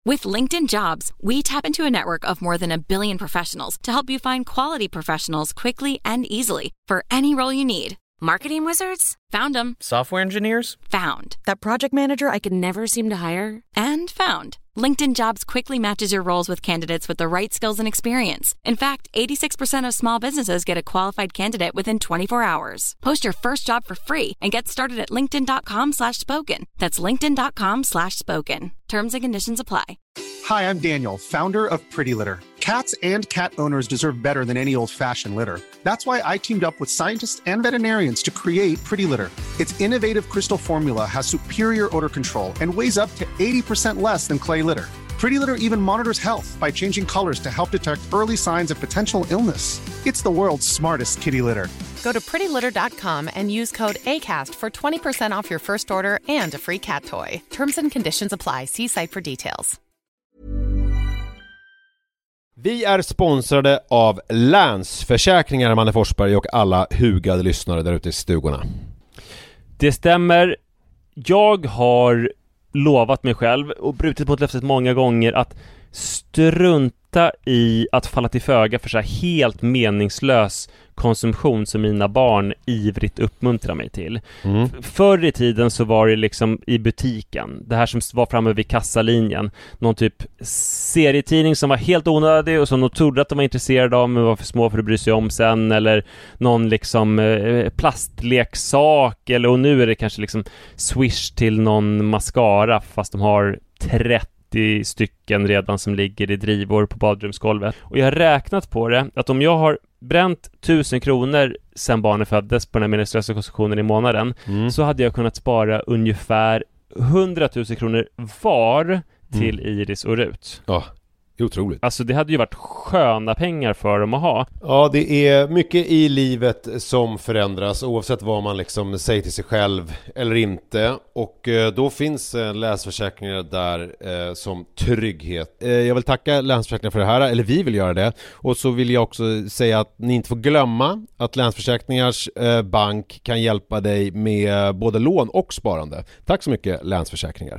With LinkedIn Jobs, we tap into a network of more than 1 billion professionals to help you find quality professionals quickly and easily for any role you need. Marketing wizards? Found them. Software engineers? Found. That project manager I could never seem to hire? And found. LinkedIn Jobs quickly matches your roles with candidates with the right skills and experience. In fact, 86% of small businesses get a qualified candidate within 24 hours. Post your first job for free and get started at linkedin.com/spoken. That's linkedin.com/spoken. Terms and conditions apply. Hi, I'm Daniel, founder of Pretty Litter. Cats and cat owners deserve better than any old-fashioned litter. That's why I teamed up with scientists and veterinarians to create Pretty Litter. Its innovative crystal formula has superior odor control and weighs up to 80% less than clay litter. Pretty Litter even monitors health by changing colors to help detect early signs of potential illness. It's the world's smartest kitty litter. Go to prettylitter.com and use code ACAST for 20% off your first order and a free cat toy. Terms and conditions apply. See site for details. Vi är sponsrade av Länsförsäkringar, Manne Forsberg, och alla hugade lyssnare där ute i stugorna. Det stämmer. Jag har lovat mig själv och brutit mot löftet många gånger att strunta i att falla till föga för så här helt meningslös konsumtion som mina barn ivrigt uppmuntrar mig till. Förr i tiden så var det liksom i butiken, det här som var framme vid kassalinjen, någon typ serietidning som var helt onödig och som de trodde att de var intresserade av men var för små för att bry sig om sen, eller någon liksom plastleksak, eller, och nu är det kanske liksom Swish till någon mascara fast de har 30 stycken redan som ligger i drivor på badrumsgolvet. Och jag har räknat på det att om jag har bränt 1000 kronor sen barnen föddes på den här meningslösa konsumtionen i månaden, så hade jag kunnat spara ungefär 100 000 kronor var till Iris och Rut. Ja, det är otroligt. Alltså det hade ju varit sköna pengar för dem att ha. Ja, det är mycket i livet som förändras oavsett vad man liksom säger till sig själv eller inte. Och då finns Länsförsäkringar där som trygghet. Jag vill tacka Länsförsäkringar för det här, eller vi vill göra det. Och så vill jag också säga att ni inte får glömma att Länsförsäkringars bank kan hjälpa dig med både lån och sparande. Tack så mycket, Länsförsäkringar.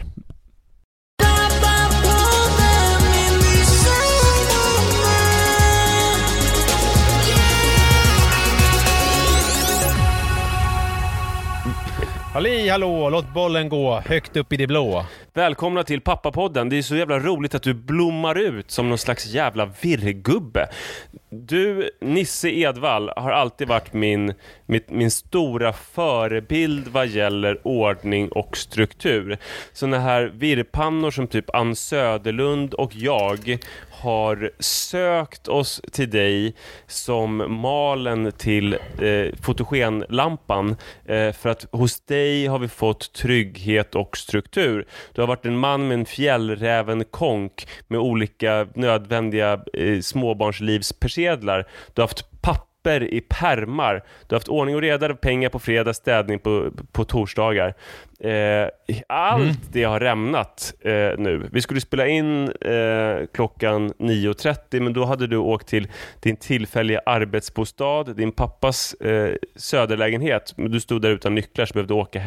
Halli, hallå, låt bollen gå högt upp i det blå. Välkomna till Pappapodden. Det är så jävla roligt att du blommar ut som någon slags jävla virrgubbe. Du, Nisse Edvall, har alltid varit min stora förebild vad gäller ordning och struktur. Såna här virrpannor som typ Ann Söderlund och jag har sökt oss till dig som malen till fotogenlampan, för att hos dig har vi fått trygghet och struktur. Du har varit en man med en fjällräven konk med olika nödvändiga småbarnslivspersedlar. Du har haft papper i pärmar. Du har haft ordning och reda, pengar på fredag, städning på torsdagar. Allt det har rämnat nu. Vi skulle spela in klockan 9:30, men då hade du åkt till din tillfälliga arbetsbostad, din pappas söderlägenhet. Men du stod där utan nycklar så behövde åka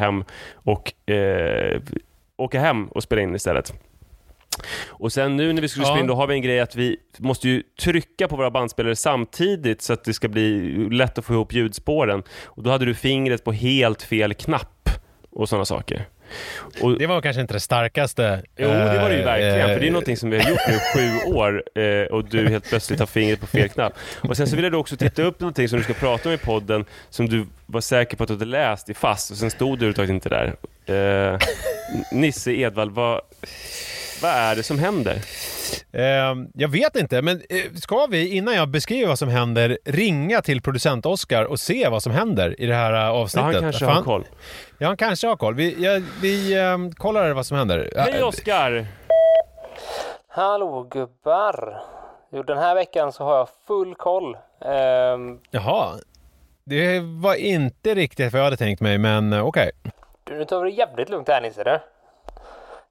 hem och spela in istället. Och sen nu när vi skulle spela in, då har vi en grej att vi måste ju trycka på våra bandspelare samtidigt så att det ska bli lätt att få ihop ljudspåren. Och då hade du fingret på helt fel knapp och sådana saker. Och det var kanske inte det starkaste. Jo, det var det ju verkligen. För det är någonting som vi har gjort nu 7 år och du helt plötsligt har fingret på fel knapp. Och sen så ville du också titta upp någonting som du ska prata om i podden som du var säker på att du hade läst i fast. Och sen stod du överhuvudtaget inte där. Nisse Edvall, vad är det som händer? Jag vet inte, men ska vi, innan jag beskriver vad som händer, ringa till producent Oscar och se vad som händer i det här avsnittet? Han kanske har koll. Ja, han kanske har koll. Vi kollar vad som händer. Hej Oscar! Hallå gubbar! Jo, den här veckan så har jag full koll. Jaha, det var inte riktigt vad jag hade tänkt mig, men okej. Du, nu tar vi det jävligt lugnt här, Nisse.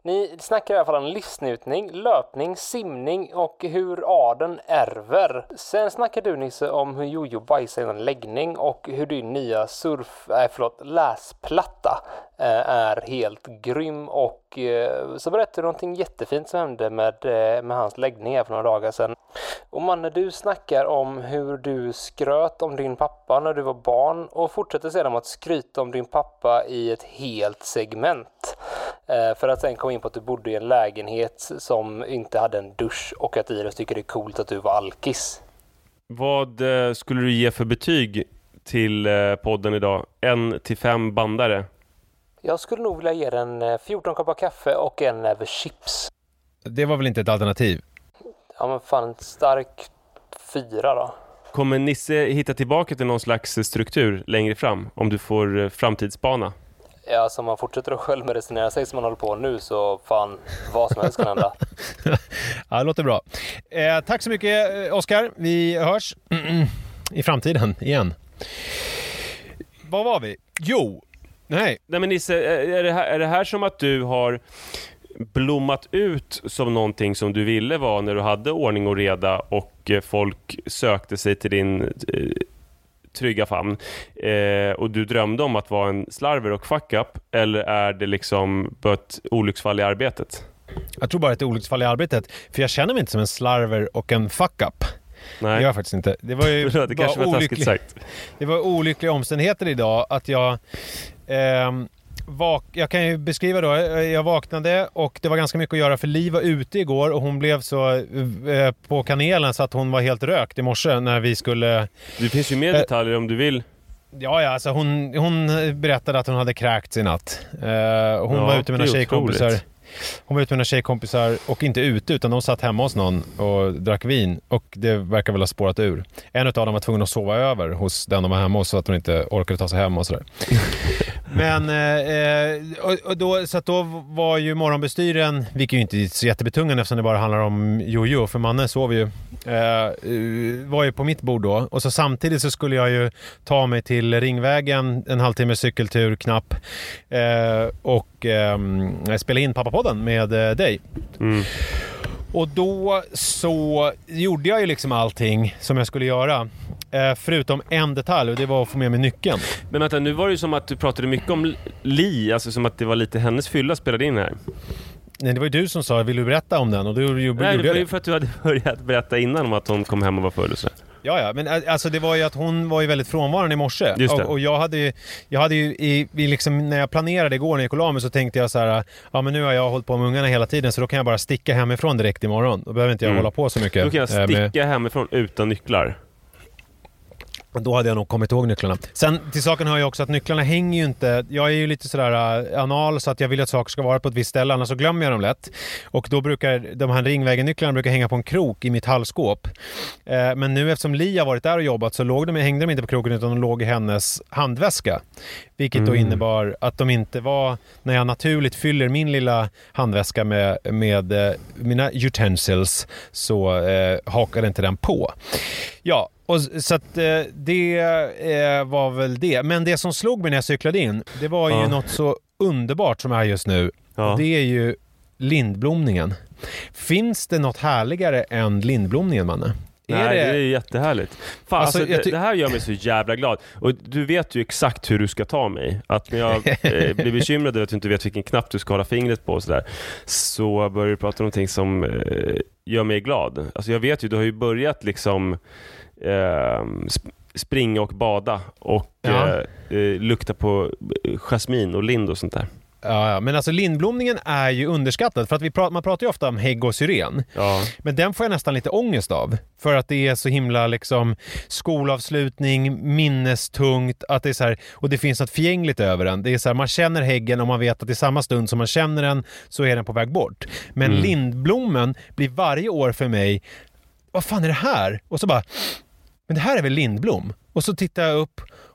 Ni snackar i alla fall om livsnjutning, löpning, simning och hur adeln ärver. Sen snackar du, Nisse, om hur Jojo bajsar innan läggning och hur din nya läsplatta är helt grym. Och så berättar du någonting jättefint som hände med hans läggning här för några dagar sedan. Och Manne, du snackar om hur du skröt om din pappa när du var barn och fortsätter sedan att skryta om din pappa i ett helt segment. För att sen komma in på att du bodde i en lägenhet som inte hade en dusch och att Iris tycker det är coolt att du var alkis. Vad skulle du ge för betyg till podden idag? 1-5 bandare? Jag skulle nog vilja ge den 14 koppar kaffe och en näve chips. Det var väl inte ett alternativ? Ja, men fan, en stark 4 då. Kommer Nisse hitta tillbaka till någon slags struktur längre fram om du får framtidsspana? Ja, så man fortsätter att självmedicinera sig som man håller på nu, så fan, vad som helst kan hända. Ja, det låter bra. Tack så mycket, Oskar. Vi hörs i framtiden igen. Vad var vi? Nej, men Nisse, är det här som att du har blommat ut som någonting som du ville vara när du hade ordning och reda och folk sökte sig till din trygga famn och du drömde om att vara en slarver och fuck up, eller är det liksom ett olycksfall i arbetet? Jag tror bara ett olycksfall i arbetet, för jag känner mig inte som en slarver och en fuck up. Nej. Det gör jag faktiskt inte. Det var ju det kanske var taskigt sagt. Det var olyckliga omständigheter idag att jag jag kan ju beskriva då, jag vaknade och det var ganska mycket att göra för Liv var ute igår och hon blev så på kanelen så att hon var helt rökt i morse när vi skulle... Det finns ju mer detaljer om du vill. Ja, alltså hon berättade att hon hade kräkts i natt. Hon var ute med några tjejkompisar. Hon var ute med några tjejkompisar och inte ute utan de satt hemma hos någon och drack vin och det verkar väl ha spårat ur. En av dem var tvungen att sova över hos den de var hemma hos så att hon inte orkade ta sig hem och sådär. Men då var ju morgonbestyren, vilket ju inte är så jättebetungande eftersom det bara handlar om Jojo, för mannen sov ju, var ju på mitt bord då. Och så samtidigt så skulle jag ju ta mig till Ringvägen, en halvtimme cykeltur knapp, och spela in Pappapodden med dig. Och då så gjorde jag ju liksom allting som jag skulle göra. Förutom en detalj, och det var att få med mig nyckeln. Men vänta, nu var det ju som att du pratade mycket om Li, alltså som att det var lite hennes fylla spelade in här. Nej, det var ju du som sa, vill du berätta om den? Och Nej, det var ju för att du hade börjat berätta innan om att hon kom hem och var full. Ja, men alltså det var ju att hon var ju väldigt frånvarande i morse. Och jag hade ju liksom, när jag planerade igår när jag gick och la mig så tänkte jag så här, ja men nu har jag hållit på med ungarna hela tiden så då kan jag bara sticka hemifrån direkt imorgon. Då behöver inte jag hålla på så mycket. Då kan jag sticka hemifrån utan nycklar. Då hade jag nog kommit ihåg nycklarna. Sen till saken har jag också att nycklarna hänger ju inte... Jag är ju lite sådär anal så att jag vill att saker ska vara på ett visst ställe, annars så glömmer jag dem lätt. Och då brukar de här Ringvägen-nycklarna brukar hänga på en krok i mitt halsskåp. Men nu eftersom Li har varit där och jobbat så hängde de inte på kroken utan de låg i hennes handväska. Vilket då innebar att de inte var... När jag naturligt fyller min lilla handväska med mina utensils så hakade inte den på. Ja, och så att det var väl det. Men det som slog mig när jag cyklade in, det var ju något så underbart som är just nu. Och det är ju lindblomningen. Finns det något härligare än lindblomningen, Manne? Nej, det är jättehärligt. Fan, alltså, det här gör mig så jävla glad. Och du vet ju exakt hur du ska ta mig. Att när jag blir bekymrad över att du inte vet vilken knapp du ska hålla fingret på och sådär, så börjar du prata om någonting som gör mig glad. Alltså jag vet ju, du har ju börjat liksom springa och bada och lukta på jasmin och lind och sånt där. Ja, men alltså lindblomningen är ju underskattad för att man pratar ju ofta om hägg och syren. Ja. Men den får jag nästan lite ångest av för att det är så himla liksom skolavslutning, minnestungt, att det är så här, och det finns något förgängligt över den. Det är så här, man känner häggen och man vet att i samma stund som man känner den så är den på väg bort. Men lindblommen blir varje år för mig, vad fan är det här? Och så bara, men det här är väl lindblom? Och så tittar jag upp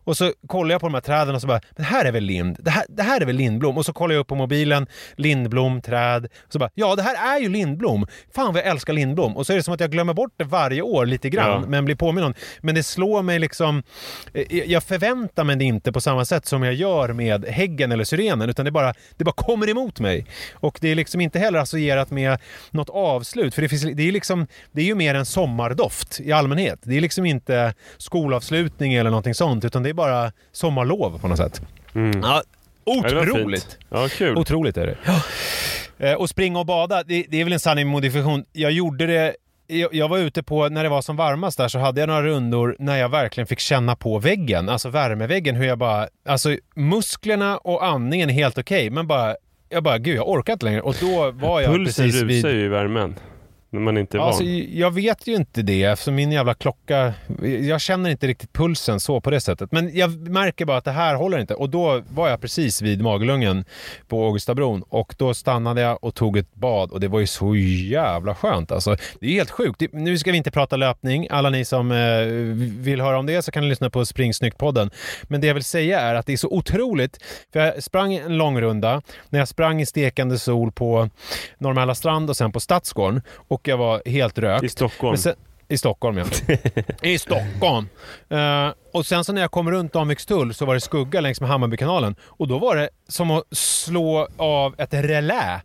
Och så kollar jag på de här träden och så bara, det här är väl lind, det här är väl lindblom. Och så kollar jag upp på mobilen, lindblom, träd. Och så bara, ja det här är ju lindblom. Fan vad jag älskar lindblom. Och så är det som att jag glömmer bort det varje år lite grann, men blir påminn om. Men det slår mig liksom, jag förväntar mig det inte på samma sätt som jag gör med häggen eller syrenen, utan det bara kommer emot mig. Och det är liksom inte heller associerat med något avslut, för det är ju mer en sommardoft i allmänhet. Det är liksom inte skolavslutning eller någonting sånt, utan det är bara sommarlov på något sätt. Ja, otroligt. Ja, kul. Otroligt är det. Ja. Och springa och bada, det är väl en sanning modifikation. Jag gjorde det, jag var ute på, när det var som varmast där, så hade jag några rundor när jag verkligen fick känna på väggen, alltså värmeväggen, hur jag bara, alltså musklerna och andningen är helt okej, men gud, jag orkar inte längre. Och då var jag pulsen precis rusar ju i värmen när man inte är van. Alltså, jag vet ju inte det, eftersom min jävla klocka, jag känner inte riktigt pulsen så på det sättet. Men jag märker bara att det här håller inte. Och då var jag precis vid Magelungen på Augustabron, och då stannade jag och tog ett bad, och det var ju så jävla skönt. Alltså, det är helt sjukt. Nu ska vi inte prata löpning. Alla ni som vill höra om det, så kan ni lyssna på Springsnyggt-podden. Men det jag vill säga är att det är så otroligt, för jag sprang en lång runda när jag sprang i stekande sol på Norrmälla strand och sen på Stadsgården, och jag var helt rökt. I Stockholm. I Stockholm, ja. I Stockholm. Och sen så när jag kom runt Danvikstull så var det skugga längs med Hammarbykanalen. Och då var det som att slå av ett relä.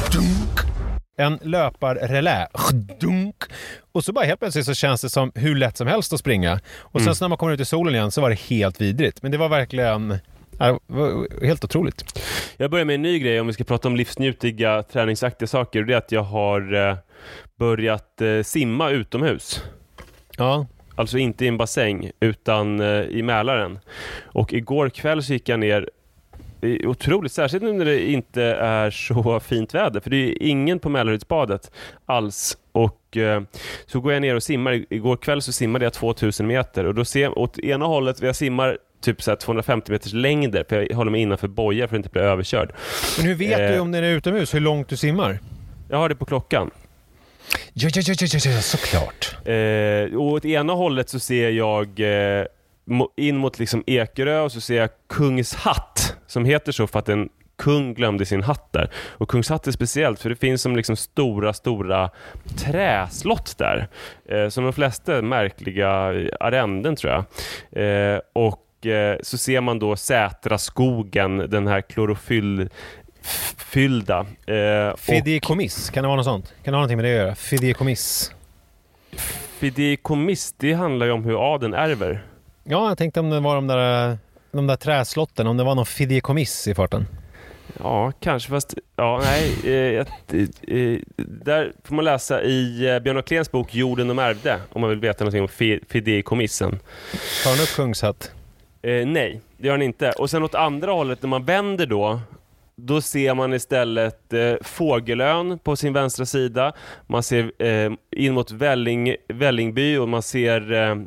En löparrelä. Och så bara helt plötsligt så känns det som hur lätt som helst att springa. Och sen så när man kommer ut i solen igen så var det helt vidrigt. Men det var verkligen... Det var helt otroligt. Jag börjar med en ny grej om vi ska prata om livsnjutiga träningsaktiga saker. Och det är att jag har börjat simma utomhus. Ja. Alltså inte i en bassäng utan i Mälaren. Och igår kväll så gick jag ner, otroligt, särskilt nu när det inte är så fint väder. För det är ingen på Mälarhöjdsbadet alls. Och så går jag ner och simmar. Igår kväll så simmade jag 2000 meter. Och då ser jag åt ena hållet, jag simmar typ så här 250 meters längder, för jag håller mig innanför bojar för att inte bli överkörd. Men hur vet du om det är utomhus, hur långt du simmar? Jag har det på klockan. Ja, såklart. Och åt ena hållet så ser jag in mot liksom Ekerö, och så ser jag Kungshatt, som heter så för att en kung glömde sin hatt där. Och Kungshatt är speciellt för det finns som liksom stora träslott där. Som de flesta märkliga arrenden, tror jag. Och så ser man då Sätraskogen, den här klorofyllda. Fideikommiss, kan det vara något sånt? Kan det ha någonting med det att göra? Fideikommiss, det handlar ju om hur adeln ärver. Ja, jag tänkte om det var de där träslotten, om det var någon fideikommiss i farten. Ja, kanske, fast där får man läsa i Björn af Kleens bok Jorden de ärvde, om man vill veta någonting om fideikommissen. Tar han upp Kungshatt? Nej, det gör han inte. Och sen åt andra hållet, när man vänder då ser man istället Fågelön på sin vänstra sida. Man ser in mot Vällingby, och man ser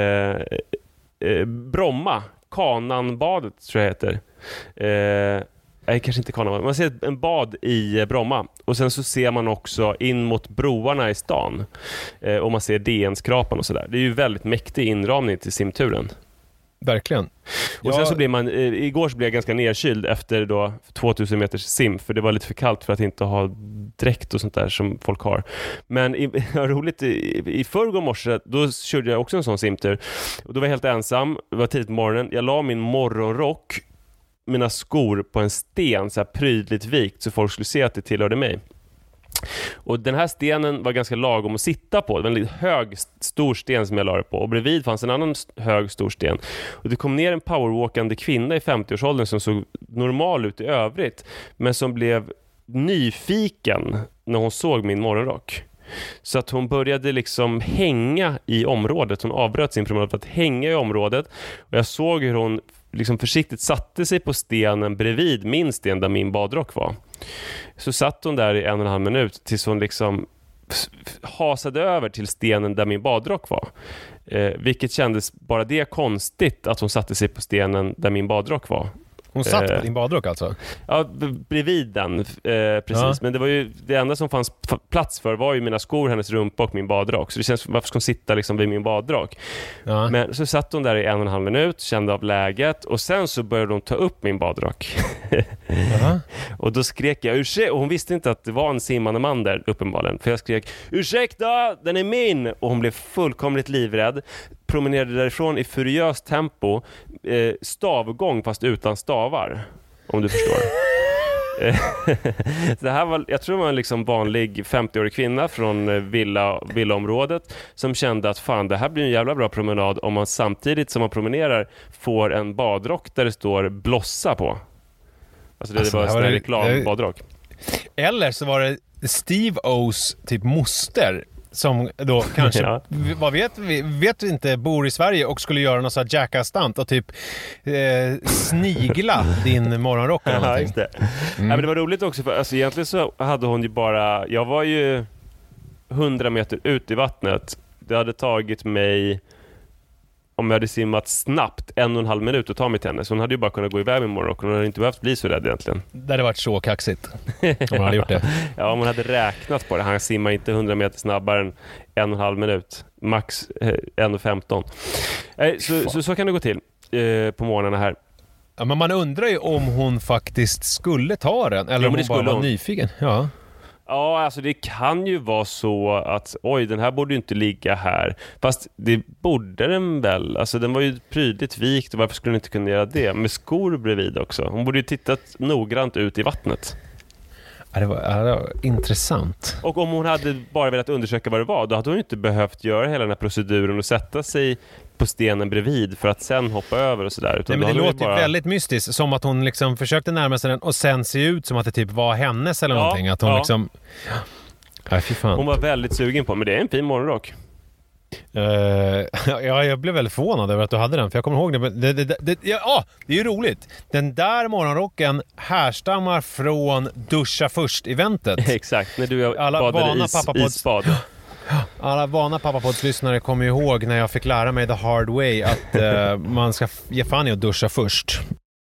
Bromma, Kananbadet tror jag heter. Nej, kanske inte Kananbadet. Man ser en bad i Bromma. Och sen så ser man också in mot broarna i stan. Och man ser DN-skrapan och sådär. Det är ju väldigt mäktig inramning till simturen. Verkligen. Och sen så blir man, igår så blev jag ganska nedkyld efter då 2000 meters sim, för det var lite för kallt för att inte ha dräkt och sånt där som folk har. Men roligt, i förrgår morse då körde jag också en sån simtur, och då var jag helt ensam, det var tidigt på morgonen, jag la min morgonrock, mina skor på en sten så här prydligt vikt så folk skulle se att det tillhörde mig. Och den här stenen var ganska lagom att sitta på. Det var en lite hög, stor sten som jag la det på. Och bredvid fanns en annan hög, stor sten. Och det kom ner en powerwalkande kvinna i 50-årsåldern som såg normal ut i övrigt, men som blev nyfiken när hon såg min morgonrock. Så att hon började liksom hänga i området. Hon avbröt sin promenad för att hänga i området. Och jag såg hur hon liksom försiktigt satte sig på stenen bredvid min sten där min badrock var. Så satt hon där i 1,5 minut tills hon liksom hasade över till stenen där min badrock var. Vilket kändes bara det konstigt, att hon satte sig på stenen där min badrock var. Hon satt på din badrock alltså? Ja, bredvid den, precis. Ja. Men det var ju det enda som fanns plats för var ju mina skor, hennes rumpa och min badrock. Så det känns, varför ska hon sitta liksom vid min badrock? Ja. Men så satt hon där i 1,5 minut, kände av läget och sen så började hon ta upp min badrock. Och då skrek jag ursäkta, och hon visste inte att det var en simmande man där uppenbarligen. För jag skrek ursäkta, den är min! Och hon blev fullkomligt livrädd. Promenerade därifrån i furiöst tempo, stavgång fast utan stavar, om du förstår. Det här var, jag tror det var en liksom vanlig 50-årig kvinna från villaområdet som kände att fan, det här blir en jävla bra promenad om man samtidigt som man promenerar får en badrock där det står blossa på. Alltså det var en reklambadrock. Eller så var det Steve O's typ moster som då kanske, vad vet vi inte, bor i Sverige och skulle göra någon sån här jackass-stunt och typ snigla din morgonrock eller någonting. Just det. Men det var roligt också för alltså, egentligen så hade hon ju bara, jag var ju 100 meter ut i vattnet. Det hade tagit mig, om jag hade simmat snabbt 1,5 minut att ta mig till henne. Så hon hade ju bara kunnat gå iväg med morgonrock. Hon hade inte behövt bli så rädd egentligen. Det hade varit så kaxigt om hon hade gjort det. Ja, om hon hade räknat på det. Han simmar inte 100 meter snabbare än 1,5 minut. Max 1,15. Så kan det gå till på morgnarna här. Ja, men man undrar ju om hon faktiskt skulle ta den. Eller om hon bara var nyfiken. Ja. Ja, alltså det kan ju vara så att oj, den här borde ju inte ligga här. Fast det borde den väl. Alltså den var ju prydligt vikt och varför skulle den inte kunna göra det? Med skor bredvid också. Hon borde ju tittat noggrant ut i vattnet. Ja, det var intressant. Och om hon hade bara velat undersöka vad det var, då hade hon inte behövt göra hela den här proceduren och sätta sig på stenen bredvid för att sen hoppa över och sådär. Nej, men det låter bara väldigt mystiskt, som att hon liksom försökte närma sig den och sen se ut som att det typ var hennes eller någonting. Att hon liksom... Ja, fy fan. Hon var väldigt sugen på, men det är en fin morgonrock. Ja, jag blev väldigt förvånad över att du hade den, för jag kommer ihåg det. Det är ju roligt. Den där morgonrocken härstammar från Duscha först-eventet. Exakt, när du badade isbad. Alla vana Pappapods-lyssnare kommer ihåg när jag fick lära mig the hard way att man ska ge fan i att duscha först.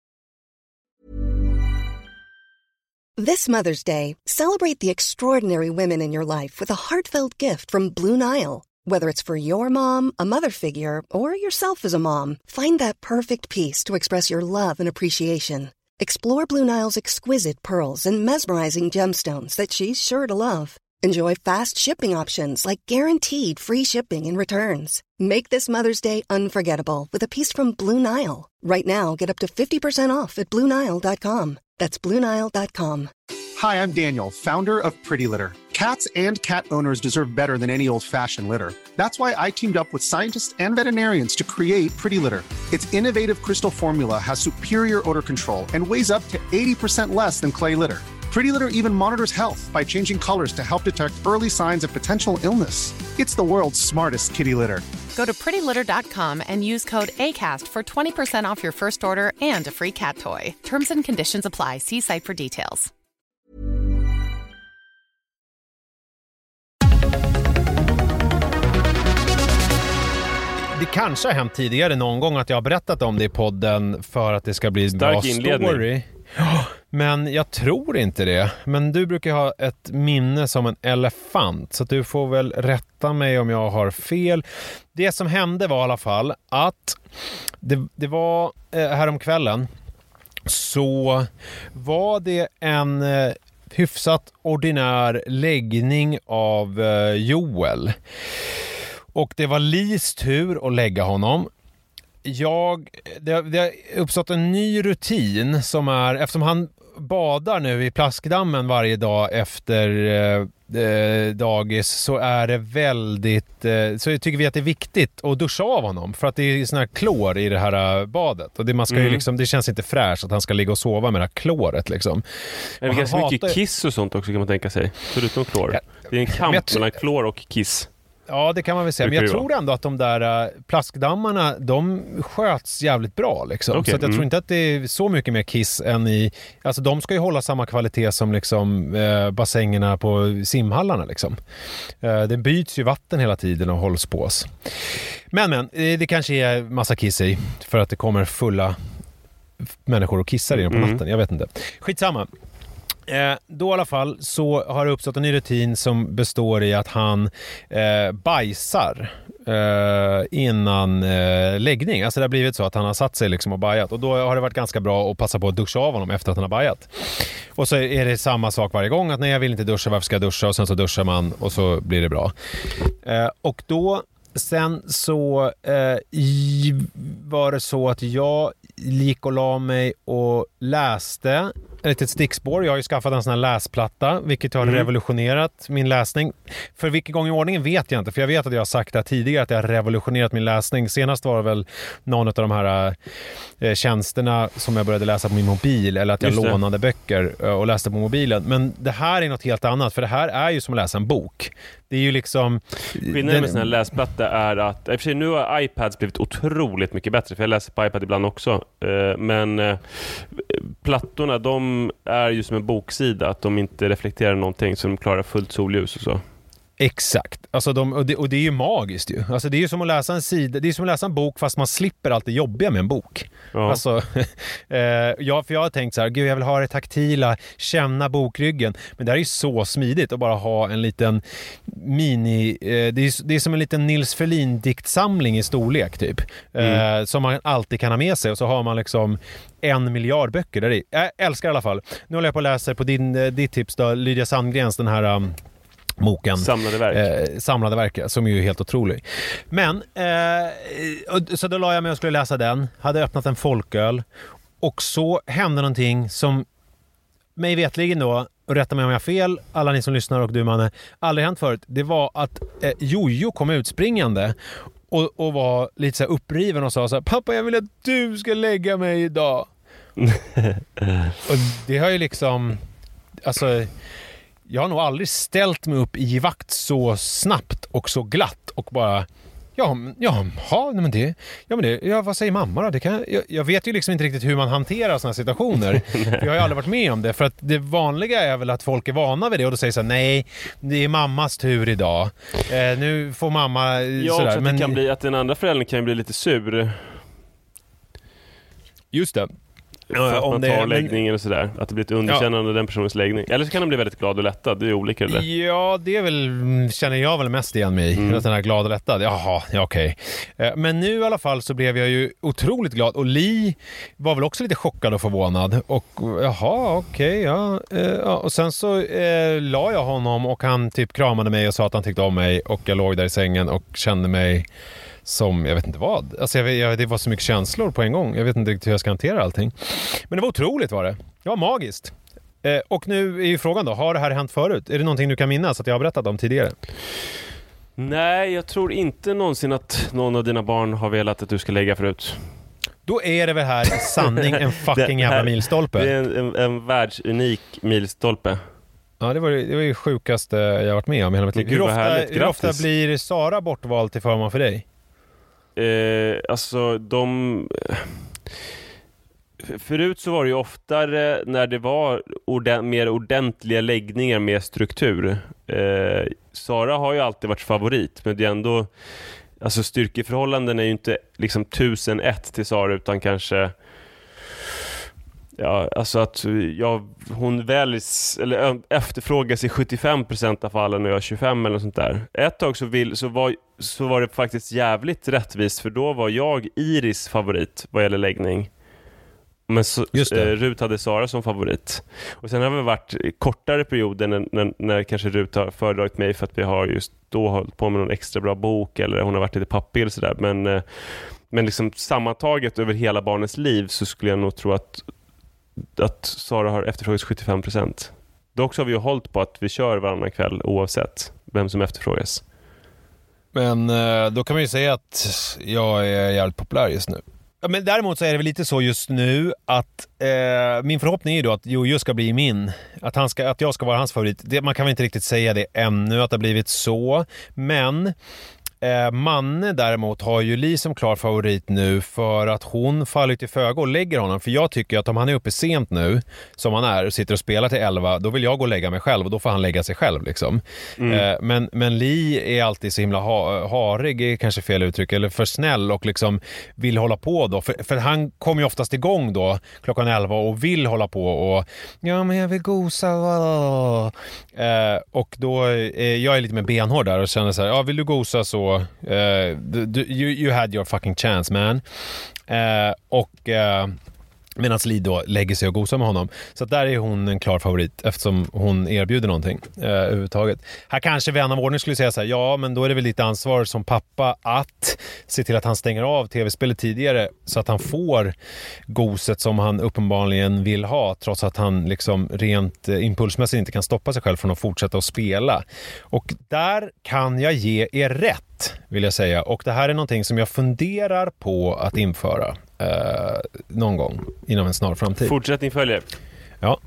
This Mother's Day, celebrate the extraordinary women in your life with a heartfelt gift from Blue Nile. Whether it's for your mom, a mother figure, or yourself as a mom, find that perfect piece to express your love and appreciation. Explore Blue Nile's exquisite pearls and mesmerizing gemstones that she's sure to love. Enjoy fast shipping options like guaranteed free shipping and returns. Make this Mother's Day unforgettable with a piece from Blue Nile. Right now, get up to 50% off at BlueNile.com. That's BlueNile.com. Hi, I'm Daniel, founder of Pretty Litter. Cats and cat owners deserve better than any old-fashioned litter. That's why I teamed up with scientists and veterinarians to create Pretty Litter. Its innovative crystal formula has superior odor control and weighs up to 80% less than clay litter. Pretty Litter even monitors health by changing colors to help detect early signs of potential illness. It's the world's smartest kitty litter. Go to prettylitter.com and use code ACAST for 20% off your first order and a free cat toy. Terms and conditions apply. See site for details. Det kanske har hänt tidigare någon gång att jag har berättat om det i podden för att det ska bli en bra story. Men jag tror inte det. Men du brukar ha ett minne som en elefant, så du får väl rätta mig om jag har fel. Det som hände var i alla fall att det var häromkvällen så var det en hyfsat ordinär läggning av Joel. Och det var Lis tur att lägga honom. Det har uppstått en ny rutin som är, eftersom han badar nu i plaskdammen varje dag efter dagis, så är det väldigt, så tycker vi att det är viktigt att duscha av honom, för att det är sån här klor i det här badet, och det, man ska ju liksom, det känns inte fräscht att han ska ligga och sova med det här kloret liksom. Det är ganska mycket kiss och sånt också, kan man tänka sig, förutom klor. Ja, det är en kamp mellan klor och kiss. Ja, det kan man väl säga. Men jag tror ändå att de där plaskdammarna, de sköts jävligt bra liksom. Okay. Så att jag tror inte att det är så mycket mer kiss än i... Alltså de ska ju hålla samma kvalitet som liksom bassängerna på simhallarna liksom. Det byts ju vatten hela tiden och hålls på oss. Men det kanske är massa kiss i för att det kommer fulla människor och kissar i den på natten. Jag vet inte. Skitsamma. Då i alla fall så har det uppstått en ny rutin som består i att han bajsar innan läggning. Alltså det har blivit så att han har satt sig liksom och bajat. Och då har det varit ganska bra att passa på att duscha av honom efter att han har bajat. Och så är det samma sak varje gång. Att nej, jag vill inte duscha, varför ska jag duscha? Och sen så duschar man och så blir det bra. Och då sen så var det så att jag gick och la mig och läste ett litet stickspår. Jag har ju skaffat en sån här läsplatta, vilket har revolutionerat min läsning. För vilken gång i ordningen vet jag inte, för jag vet att jag har sagt det tidigare att jag har revolutionerat min läsning. Senast var det väl någon av de här tjänsterna som jag började läsa på min mobil, eller att jag lånade böcker och läste på mobilen. Men det här är något helt annat, för det här är ju som att läsa en bok. Det är ju liksom... Skillnaden med sån här läsplatta är att, i och för sig nu har iPads blivit otroligt mycket bättre, för jag läser på iPad ibland också. Men plattorna, de är ju som en boksida, att de inte reflekterar någonting, så de klarar fullt solljus och så. Exakt. Alltså och det är ju magiskt ju. Alltså det är ju som att läsa en sida, det är som att läsa en bok fast man slipper allt det jobbiga med en bok. Ja. Alltså för jag har tänkt så här, gud jag vill ha det taktila, känna bokryggen, men det här är ju så smidigt att bara ha en liten mini det är som en liten Nils Ferlin diktsamling i storlek typ. Som man alltid kan ha med sig, och så har man liksom 1 miljard böcker där i. Jag älskar i alla fall. Nu håller jag på att läsa på ditt tips då, Lydia Sandgrens, den här moken. Samlade verk, som är ju helt otrolig. Men så då la jag mig och skulle läsa den, hade öppnat en folköl, och så hände någonting som mig vetligen då, och rätta mig om jag har fel, alla ni som lyssnar och du Manne, aldrig hänt förut. Det var att Jojo kom utspringande och var lite så här uppriven och sa så här: pappa, jag vill att du ska lägga mig idag. Och det har ju liksom, alltså, jag har nog aldrig ställt mig upp i vakt så snabbt och så glatt och bara vad säger mamma då? Jag vet ju liksom inte riktigt hur man hanterar såna här situationer. Jag har ju aldrig varit med om det, för att det vanliga är väl att folk är vana vid det och då säger så här: nej, det är mammas tur idag. Nu får mamma sådär. Men det kan bli att den andra föräldern kan bli lite sur. Just det. För att man tar läggningen och sådär. Att det blir ett underkännande av den personens läggning. Eller så kan de bli väldigt glad och lättad. Det är olika det. Ja, det är väl, känner jag väl mest igen mig i. Den här glad och lättad. Jaha, ja, okej. Men nu i alla fall så blev jag ju otroligt glad. Och Li var väl också lite chockad och förvånad. Och jaha, okej, ja. Och sen så la jag honom och han typ kramade mig och sa att han tyckte om mig. Och jag låg där i sängen och kände mig som, jag vet inte vad. Alltså det var så mycket känslor på en gång. Jag vet inte hur jag ska hantera allting. Men det var otroligt, var det. Det var magiskt. Och nu är ju frågan då, har det här hänt förut? Är det någonting du kan minnas att jag har berättat om tidigare? Nej, jag tror inte någonsin att någon av dina barn har velat att du ska lägga förut. Då är det väl här i sanning en fucking jävla milstolpe. Det är en världsunik milstolpe. Ja, det var ju sjukaste jag har varit med om i hela mitt liv. Hur ofta blir Sara bortvald till förmån för dig? Alltså förut så var det ju oftare när det var mer ordentliga läggningar med struktur. Sara har ju alltid varit favorit, men det är ändå, alltså styrkeförhållanden är ju inte liksom 1001 till Sara, utan kanske, ja, alltså att hon väljs eller efterfrågas i 75% av fallen och jag 25% eller sånt där. Ett tag så var det faktiskt jävligt rättvist, för då var jag Iris favorit vad gäller läggning. Men Rut hade Sara som favorit. Och sen har det varit kortare perioder när kanske Rut har föredragit mig för att vi har just då hållit på med någon extra bra bok, eller hon har varit lite pappig eller sådär. Men liksom sammantaget över hela barnets liv så skulle jag nog tro att Sara har efterfrågats 75%. Dock så har vi ju hållit på att vi kör varannan kväll oavsett vem som efterfrågas. Men då kan man ju säga att jag är jävligt populär just nu. Men däremot så är det väl lite så just nu att min förhoppning är ju då att Jojo ska bli min. Att jag ska vara hans favorit. Man kan väl inte riktigt säga det ännu att det har blivit så. Men Manne däremot har ju Li som klar favorit nu för att hon faller till föga och lägger honom. För jag tycker att om han är uppe sent nu, som han är, och sitter och spelar till 11, då vill jag gå och lägga mig själv och då får han lägga sig själv liksom. Men Li är alltid så himla harig, är kanske fel uttryck, eller för snäll och liksom vill hålla på då. För han kommer ju oftast igång då klockan 11 och vill hålla på och ja men jag vill gosa. Och då jag är lite mer benhård där och känner så här, ja vill du gosa så you had your fucking chance man. Medan Li då lägger sig och gosar med honom. Så där är hon en klar favorit eftersom hon erbjuder någonting överhuvudtaget. Här kanske vän av ordning skulle säga så här, ja men då är det väl lite ansvar som pappa att se till att han stänger av tv-spelet tidigare så att han får goset som han uppenbarligen vill ha, trots att han liksom rent impulsmässigt inte kan stoppa sig själv från att fortsätta att spela. Och där kan jag ge er rätt, vill jag säga. Och det här är någonting som jag funderar på att införa någon gång inom en snar framtid. Fortsättning följer. Ja.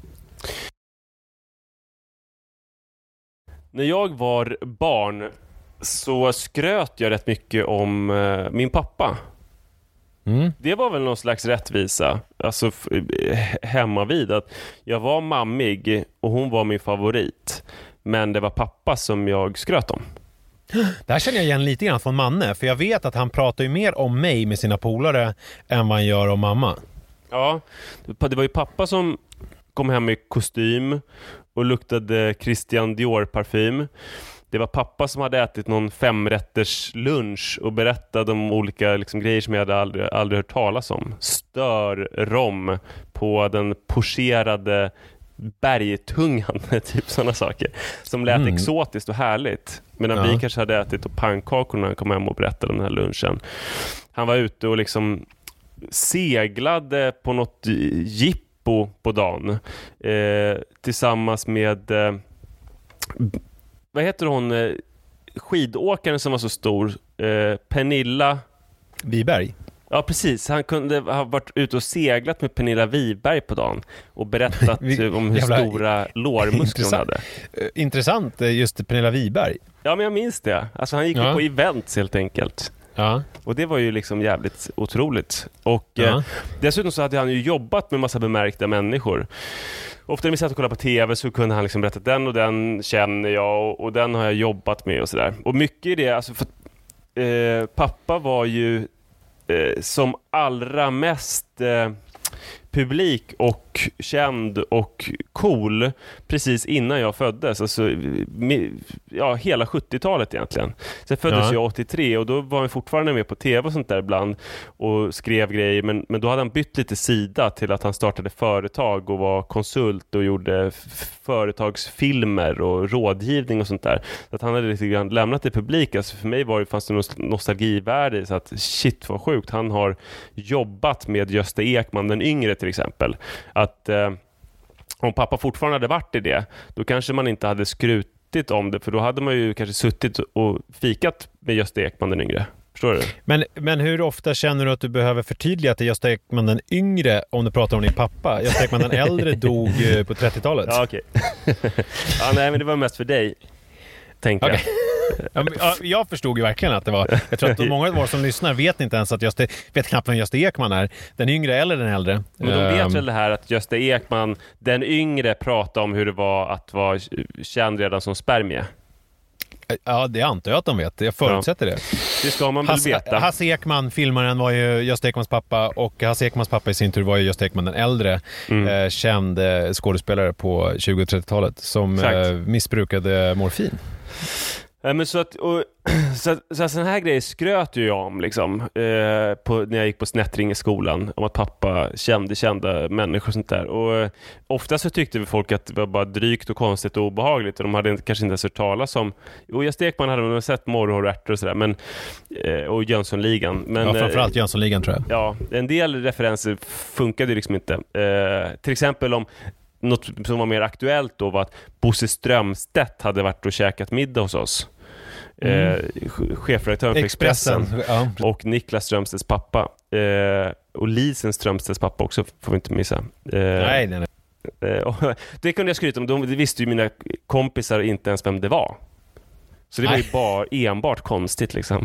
När jag var barn så skröt jag rätt mycket om min pappa. Det var väl någon slags rättvisa, alltså hemma vid att jag var mammig och hon var min favorit, men det var pappa som jag skröt om. Det här känner jag igen lite grann från Manne, för jag vet att han pratar ju mer om mig med sina polare än vad han gör om mamma. Ja, det var ju pappa som kom hem i kostym och luktade Christian Dior-parfym. Det var pappa som hade ätit någon 5-rätters lunch och berättade om olika liksom, grejer som jag hade aldrig hört talas om. Stör-rom på den pocherade bergtungan, typ sådana saker som lät exotiskt och härligt, medan vi kanske hade ätit och pannkakorna när han kom hem och berättade den här lunchen. Han var ute och liksom seglade på något jippo på dagen tillsammans med vad heter hon, skidåkaren som var så stor, Pernilla Wiberg. Ja, precis. Han kunde ha varit ute och seglat med Pernilla Wiberg på dagen och berättat om hur stora lårmuskler hon hade. Intressant, just Pernilla Wiberg. Ja, men jag minns det. Alltså han gick på events helt enkelt. Ja. Och det var ju liksom jävligt otroligt. Och dessutom så hade han ju jobbat med massa bemärkta människor. Ofta när vi satt och kollade på tv så kunde han liksom berätta den och den känner jag och den har jag jobbat med och sådär. Och mycket i det, alltså för pappa var ju som allra mest publik och känd och cool precis innan jag föddes, alltså hela 70-talet egentligen. Sen föddes jag 83 och då var han fortfarande med på tv och sånt där ibland och skrev grejer, men då hade han bytt lite sida till att han startade företag och var konsult och gjorde företagsfilmer och rådgivning och sånt där. Så att han hade lite grann lämnat det publik. Alltså för mig fanns det någon nostalgivärde, så att shit vad sjukt, han har jobbat med Gösta Ekman den yngre till exempel. Att om pappa fortfarande hade varit i det, då kanske man inte hade skrutit om det, för då hade man ju kanske suttit och fikat med Gösta Ekman den yngre. Förstår du? Men hur ofta känner du att du behöver förtydliga att Gösta Ekman den yngre om du pratar om din pappa? Gösta Ekman den äldre dog på 30-talet. Ja, okej. Ja, nej, men det var mest för dig, tänker jag. Jag förstod ju verkligen att det var. Jag tror att många av oss som lyssnar vet inte ens att vet knappt vem Gösta Ekman är. Den yngre eller den äldre. Men de vet väl det här att Gösta Ekman, den yngre, pratade om hur det var att vara känd redan som spermie. Ja, det antar jag att de vet. Jag förutsätter det. Det ska man väl veta. Hasse Ekman, filmaren, var ju Gösta Ekmans pappa, och Hasse Ekmans pappa i sin tur var ju Gösta Ekman den äldre, känd skådespelare på 20- och 30-talet som missbrukade morfin. Men så sån här grejer skröt ju jag om liksom, när jag gick på Snättring i skolan, om att pappa kända människor och sånt där. Och ofta så tyckte folk att det var bara drygt och konstigt och obehagligt, och de hade kanske inte ens hört talas om. Och Gösta Ekman hade man sett Morrhår och ärtor och sådär, men och Jönssonligan. Men, ja, framförallt Jönssonligan tror jag. Ja, en del referenser funkade ju liksom inte. Till exempel om något som var mer aktuellt då var att Bosse Strömstedt hade varit och käkat middag hos oss. Chefredaktören för Expressen och Niklas Strömstedts pappa. Och Lisen Strömstedts pappa också, får vi inte missa. Nej. Det kunde jag skryta om. Det visste ju mina kompisar inte ens vem det var. Så det var ju enbart konstigt liksom.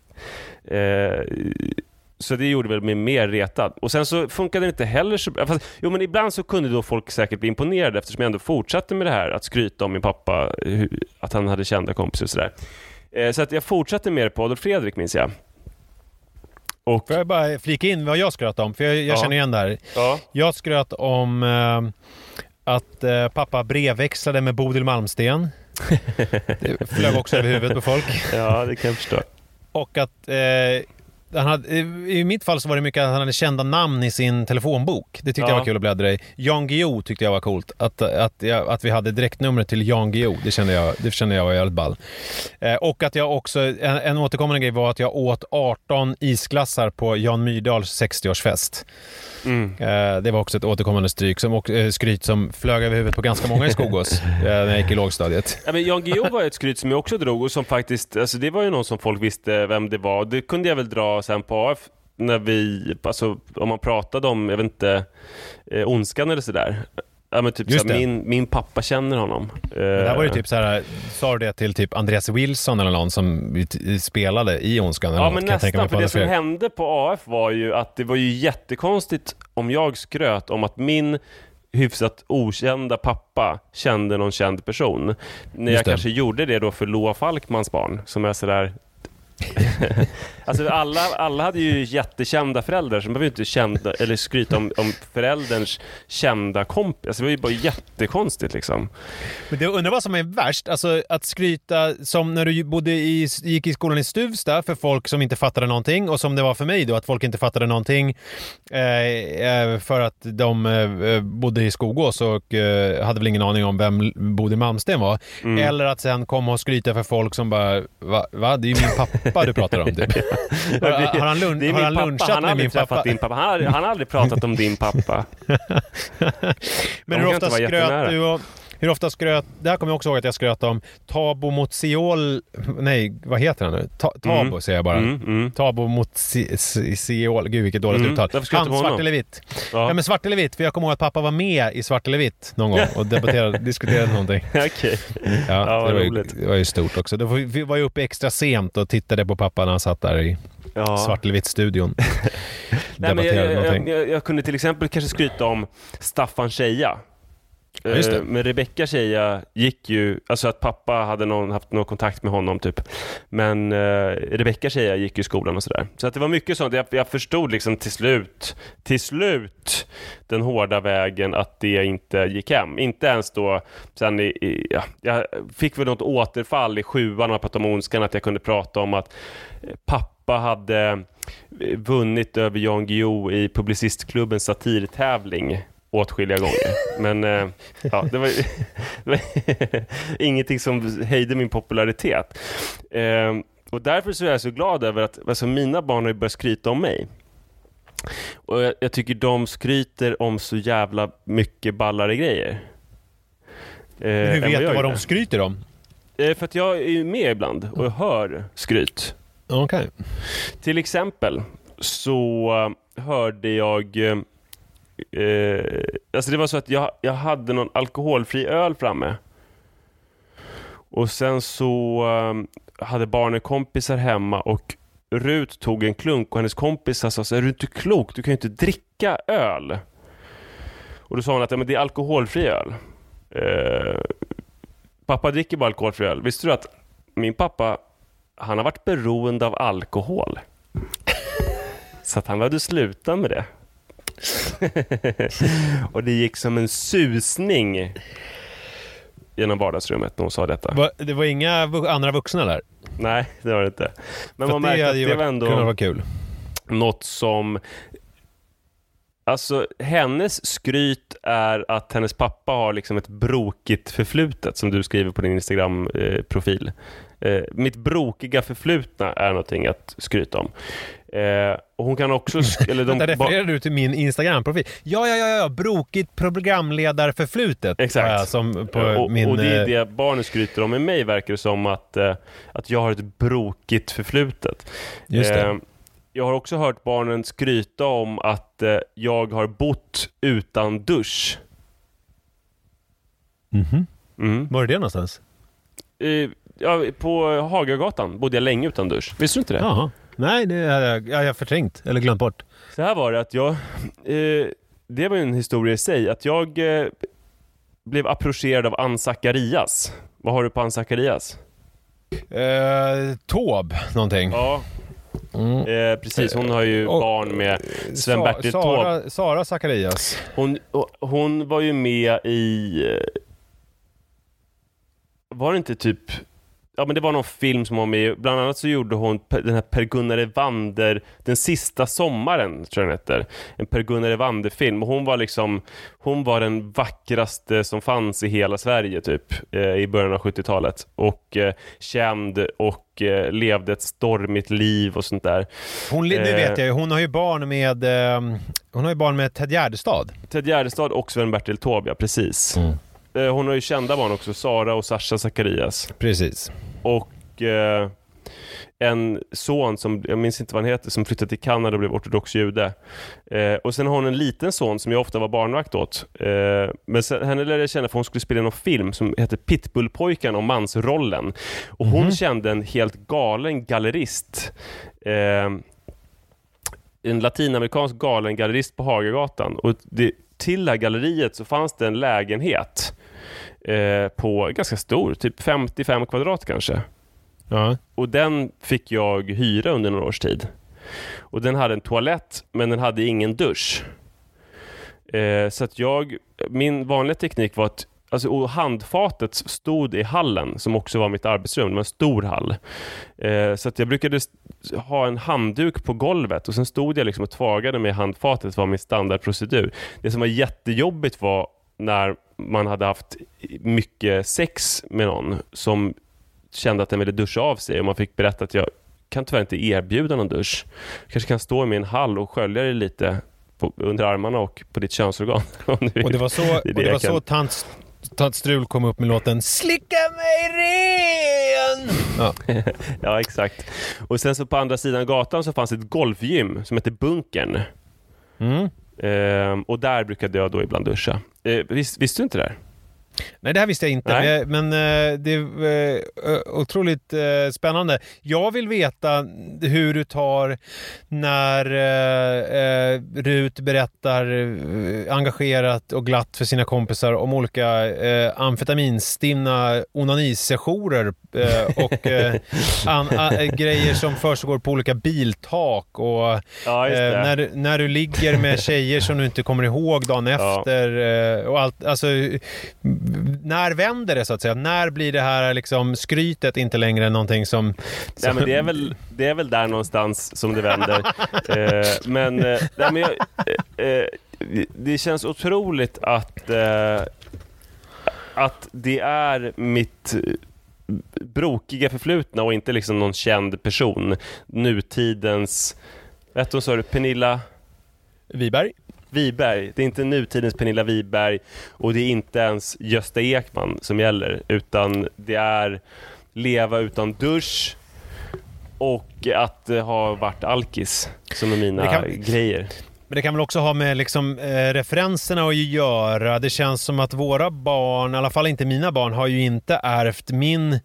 Så det gjorde väl mig mer retad. Och sen så funkade det inte heller så bra. Men ibland så kunde då folk säkert bli imponerade, eftersom jag ändå fortsatte med det här att skryta om min pappa, att han hade kända kompisar och sådär. Så att jag fortsatte mer på Adolf Fredrik, minns jag. Och får jag bara flika in vad jag skröt om? För jag känner igen det här. Ja. Jag skröt om att pappa brevväxlade med Bodil Malmsten. Det flög också över huvudet på folk. Ja, det kan jag förstå. Och att han hade, i mitt fall så var det mycket att han hade kända namn i sin telefonbok. Det tyckte jag var kul att bläddra i. Jan Guillou tyckte jag var coolt. Att vi hade direktnumret till Jan Guillou. Det kände jag var jävligt ball. Och att jag också, en återkommande grej var att jag åt 18 isglassar på Jan Myrdals 60-årsfest. Det var också ett återkommande skryt som flög över huvudet på ganska många i Skogås när jag gick i lågstadiet. Ja, men Jan Guillou var ett skryt som jag också drog, och som faktiskt, alltså det var ju någon som folk visste vem det var. Det kunde jag väl dra sen på AF när vi, alltså om man pratade om, jag vet inte, ondskan eller sådär. Ja, men typ så här, min pappa känner honom. Det här var ju typ så här, sa du det till typ Andreas Wilson eller någon som spelade i Ondskan? Ja, men nästan, för det som hände på AF var ju att det var ju jättekonstigt om jag skröt om att min hyfsat okända pappa kände någon känd person. När jag kanske gjorde det då för Loa Falkmans barn, som är sådär... Alltså alla hade ju jättekända föräldrar, som behöver inte kända eller skryta om förälderns kända kompis. Alltså det var ju bara jättekonstigt liksom. Men det undrar vad som är värst, alltså att skryta som när du gick i skolan i Stuvsta för folk som inte fattade någonting, och som det var för mig då, att folk inte fattade någonting för att de bodde i Skogås och hade väl ingen aning om vem Bodil Malmsten var. Eller att sen komma och skryta för folk som bara, va? Det är ju min pappa du pratar om typ. Har han lunchat med min pappa? Din pappa? Han har aldrig pratat om din pappa. Men hur ofta skröt, det här kommer jag också ihåg att jag skröt om Tabo mot Seol, nej, vad heter han nu? Tabo säger jag bara. Tabo mot Seol, gud vilket dåligt uttal. Han, Svart eller vitt. Ja, men Svart eller vitt, för jag kommer ihåg att pappa var med i Svart eller vitt någon gång och diskuterade någonting. Okej. Ja, det var ju stort också. Då var jag uppe extra sent och tittade på pappa när han satt där i Svart eller vitt-studion. Nej, men jag kunde till exempel kanske skryta om Staffan Tjeja. Men Rebecca Tjeja gick ju, alltså att pappa hade haft någon kontakt med honom typ. Men Rebecca Tjeja gick ju i skolan och sådär. Så att det var mycket sånt. Jag förstod liksom till slut den hårda vägen att det inte gick hem. Inte ens då sen jag fick väl något återfall i 7:an och på Ondskan, att jag kunde prata om att pappa hade vunnit över Jan Guillou i Publicistklubbens satirtävling åtskilliga gånger. Men det var ingenting som höjde min popularitet. Och därför så är jag så glad över att alltså, mina barn har börjat skryta om mig. Och jag tycker de skryter om så jävla mycket ballare grejer. Hur vet du vad de skryter om? För att jag är ju med ibland och hör skryt. Okej. Till exempel så hörde jag... alltså det var så att jag hade någon alkoholfri öl framme. Och sen så hade barnen kompisar hemma, och Rut tog en klunk och hennes kompisar sa så: är du inte klok? Du kan ju inte dricka öl. Och då sa hon att men det är alkoholfri öl. Pappa dricker bara alkoholfri öl. Visste du att min pappa, han har varit beroende av alkohol? Så att han behövde sluta med det. Och det gick som en susning genom vardagsrummet när hon sa detta. Det var inga andra vuxna där? Nej, det var det inte. Men för man märkte att det var ändå vara kul. Något som... Alltså, hennes skryt är att hennes pappa har liksom ett brokigt förflutet, som du skriver på din Instagram-profil. Mitt brokiga förflutna är någonting att skryta om. Och hon kan också... Där refererar du till min Instagram-profil. Ja, brokigt programledarförflutet. Exakt. Som på och det är det barnen skryter om. Med mig verkar det som att jag har ett brokigt förflutet. Just det. Jag har också hört barnen skryta om att jag har bott utan dusch. Var är det någonstans? på Hagagatan bodde jag länge utan dusch. Visste du inte det? Jaha. Nej, det har jag förträngt eller glömt bort. Så här var det att jag... det var ju en historia i sig. Att jag blev approcherad av Ann Zacharias. Vad har du på Ann Zacharias? Taube, någonting. Ja. Precis, hon har ju barn med Sven-Bertil Taube. Sara Zacharias. Hon var ju med i... Var det inte typ... Ja, men det var någon film som hon var med i. Bland annat så gjorde hon den här Per-Gunnar Evander, Den sista sommaren, tror jag den heter. En Per-Gunnar Evander-film. Och hon var den vackraste som fanns i hela Sverige typ i början av 70-talet. Och känd och levde ett stormigt liv och sånt där. Nu vet jag ju, hon har ju barn med Ted Gärdestad. Ted Gärdestad och Sven-Bertil Taube, ja, precis. Hon har ju kända barn också, Sara och Sasha Zacharias. Precis. Och en son som, jag minns inte vad han heter, som flyttade till Kanada och blev ortodox jude. Och sen har hon en liten son som jag ofta var barnvakt åt. Men henne lärde jag känna för hon skulle spela någon film som heter Pitbullpojken om mansrollen. Och hon kände en helt galen gallerist. En latinamerikansk galen gallerist på Hagagatan. Och till det här galleriet så fanns det en lägenhet på ganska stor, typ 55 kvadrat kanske. Ja. Och den fick jag hyra under några års tid. Och den hade en toalett, men den hade ingen dusch. Så att min vanliga teknik var att och handfatet stod i hallen som också var mitt arbetsrum. Det var en stor hall. Så att jag brukade ha en handduk på golvet och sen stod jag och tvagade med handfatet, var min standardprocedur. Det som var jättejobbigt var när man hade haft mycket sex med någon som kände att den ville duscha av sig och man fick berätta att jag kan tyvärr inte erbjuda någon dusch. Jag kanske kan stå med en hall och skölja dig lite under armarna och på ditt könsorgan. Och det var så tant Strul kom upp med låten Slicka mig ren! Ja. Ja, exakt. Och sen så på andra sidan gatan så fanns ett golfgym som heter Bunkern. Och där brukade jag då ibland duscha. Visste du inte det här? Nej, det här visste jag inte. Men det är otroligt spännande. Jag vill veta hur du tar när Rut berättar engagerat och glatt för sina kompisar om olika amfetaminstinna onanisessioner och grejer som försiggår på olika biltak och när du ligger med tjejer som du inte kommer ihåg dagen efter och allt, alltså när vänder det så att säga? När blir det här skrytet inte längre någonting som... Nej, men det är väl där någonstans som det vänder. Det känns otroligt att det är mitt brokiga förflutna och inte någon känd person. Nutidens... Vet du, sa du Pernilla Wiberg. Det är inte nutidens Pernilla Wiberg och det är inte ens Gösta Ekman som gäller, utan det är leva utan dusch och att ha varit alkis som är mina grejer. Men det kan väl också ha med referenserna att göra. Det känns som att våra barn, i alla fall inte mina barn, har ju inte ärvt min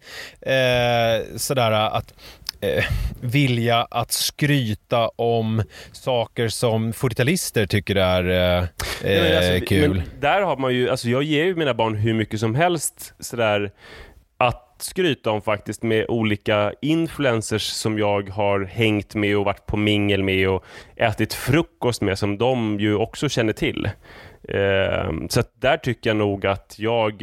att vilja att skryta om saker som 40-talister tycker är kul. Men där har man ju, jag ger ju mina barn hur mycket som helst att skryta om faktiskt, med olika influencers som jag har hängt med och varit på mingel med och ätit frukost med, som de ju också känner till. Så att där tycker jag nog att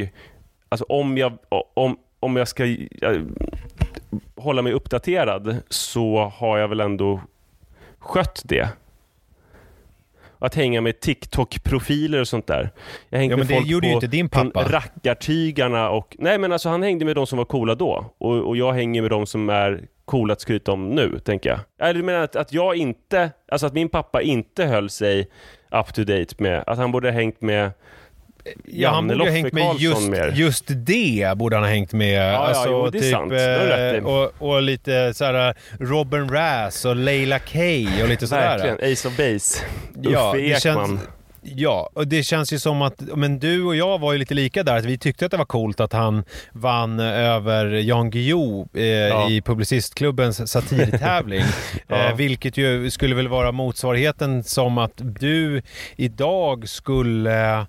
om jag ska hålla mig uppdaterad så har jag väl ändå skött det. Att hänga med TikTok-profiler och sånt där. Jag hängde med folk gjorde ju inte din pappa. Rackartygarna och... Nej, men han hängde med de som var coola då. Och jag hänger med de som är coola att skryta om nu, tänker jag. Jag menar att jag inte... Alltså att min pappa inte höll sig up to date med... Att han borde ha hängt med... Ja, han borde ha hängt med just det borde han ha hängt med. Jo, det är sant. Och lite såhär Robin Rass och Leila Kay och lite sådär. Verkligen, Ace of Base. Ja, Uffe Ekman. Ja, och det känns ju som att, men du och jag var ju lite lika där, att vi tyckte att det var coolt att han vann över Jan Guillou i Publicistklubbens satirtävling. Vilket ju skulle väl vara motsvarigheten som att du idag skulle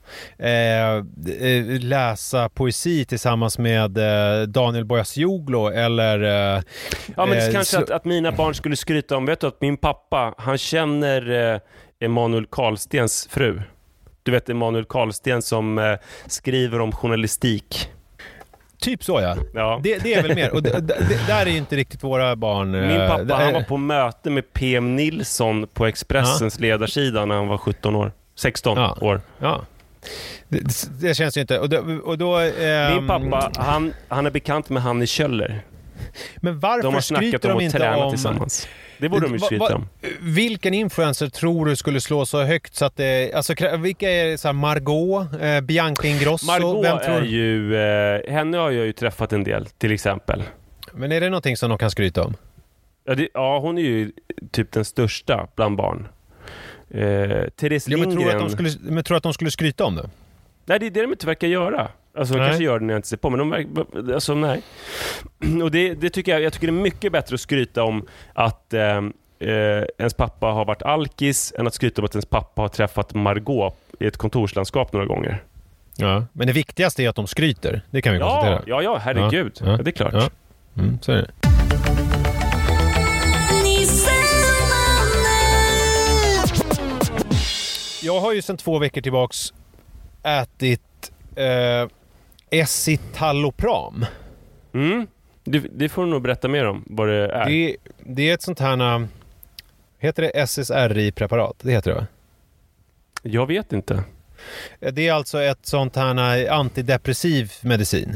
läsa poesi tillsammans med Daniel Boyasjoglu eller... ja, men det kanske att mina barn skulle skryta om, vet du, att min pappa, han känner Emanuel Karlstens fru. Du vet Emanuel Karlsten som skriver om journalistik. Typ så, ja. Det är väl mer. Och där är ju inte riktigt våra barn... Min pappa, han var på möte med PM Nilsson på Expressens ledarsida när han var 16 år. Ja. Det känns ju inte. Och då, min pappa, han är bekant med Hanni Kjöller. Men varför de har snackat om att träna tillsammans. Det borde de ju skryta om. Vilken influencer tror du skulle slå så högt så att det... Alltså, vilka är så här, Margot, Bianca Ingrosso? Margot är ju... henne har jag ju träffat en del, till exempel. Men är det någonting som de kan skryta om? Ja, hon är ju typ den största bland barn. Therese Lindgren... Men tror att de skulle skryta om det? Nej, det är det de inte verkar göra. Alltså de kanske gör det när jag inte ser på, men alltså nej. Och det tycker jag tycker det är mycket bättre att skryta om att ens pappa har varit alkis än att skryta om att ens pappa har träffat Margot i ett kontorslandskap några gånger. Ja, men det viktigaste är att de skryter. Det kan vi konstatera. Ja, herregud. Ja, det är klart. Ja. Så är det. Jag har ju sedan 2 veckor tillbaks ätit escitalopram. Det får du nog berätta mer om vad det är. Det är ett sånt här... Heter det SSRI-preparat? Det heter det, va? Jag vet inte. Det är alltså ett sånt här antidepressiv medicin.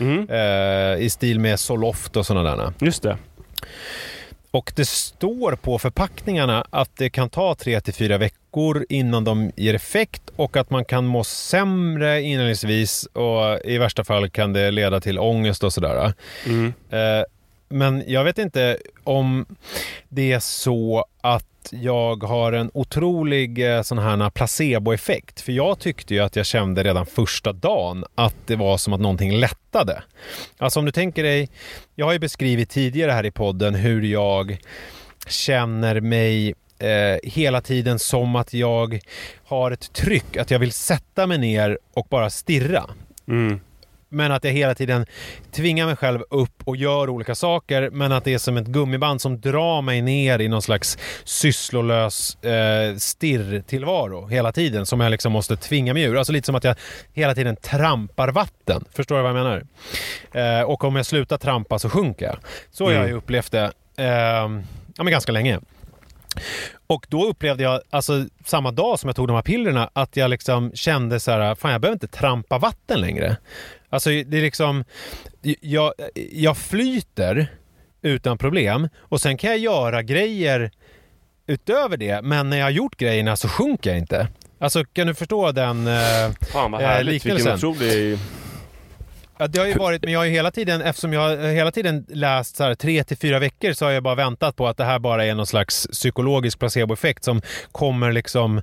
I stil med Zoloft och sådana där. Just det. Och det står på förpackningarna att det kan ta 3-4 veckor innan de ger effekt och att man kan må sämre inledningsvis och i värsta fall kan det leda till ångest och sådär. Men jag vet inte om det är så att jag har en otrolig sån här placeboeffekt. För jag tyckte ju att jag kände redan första dagen att det var som att någonting lättade. Alltså om du tänker dig, jag har ju beskrivit tidigare här i podden hur jag känner mig hela tiden som att jag har ett tryck, att jag vill sätta mig ner och bara stirra. Men att jag hela tiden tvingar mig själv upp och gör olika saker, men att det är som ett gummiband som drar mig ner i någon slags sysslolös stirrtillvaro hela tiden, som jag liksom måste tvinga mig ur. Alltså lite som att jag hela tiden trampar vatten. Förstår du vad jag menar? Och om jag slutar trampa så sjunker jag. Så har jag ju upplevt det men ganska länge. Och då upplevde jag, alltså samma dag som jag tog de här pillerna, att jag liksom kände så här, fan jag behöver inte trampa vatten längre. Alltså det är liksom, jag flyter utan problem och sen kan jag göra grejer utöver det, men när jag har gjort grejerna så sjunker jag inte. Alltså kan du förstå den fan vad härligt, liknelsen? Vilken otrolig... Ja, det har ju varit, men jag har ju hela tiden, eftersom jag har hela tiden läst så här 3-4 veckor, så har jag bara väntat på att det här bara är någon slags psykologisk placeboeffekt som kommer liksom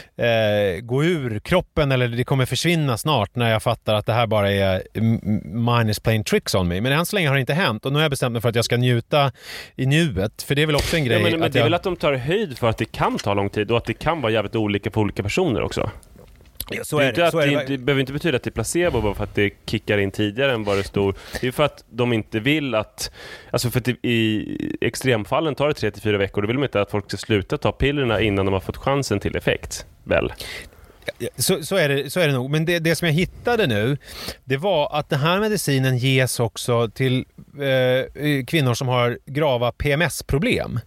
gå ur kroppen, eller det kommer försvinna snart när jag fattar att det här bara är minus playing tricks on me. Men än så länge har det inte hänt, och nu har jag bestämt mig för att jag ska njuta i nuet, för det är väl också en grej. Ja, men det är väl att de tar höjd för att det kan ta lång tid och att det kan vara jävligt olika för olika personer också. Ja, så är det. Det behöver inte betyda att det är placebo bara för att det kickar in tidigare än vad det står. Det är för att de inte vill att... Alltså för att i extremfallen tar det 3-4 veckor. Då vill de inte att folk ska sluta ta pillerna innan de har fått chansen till effekt. Väl? Så är det nog. Men det som jag hittade nu, det var att den här medicinen ges också till kvinnor som har grava PMS-problem.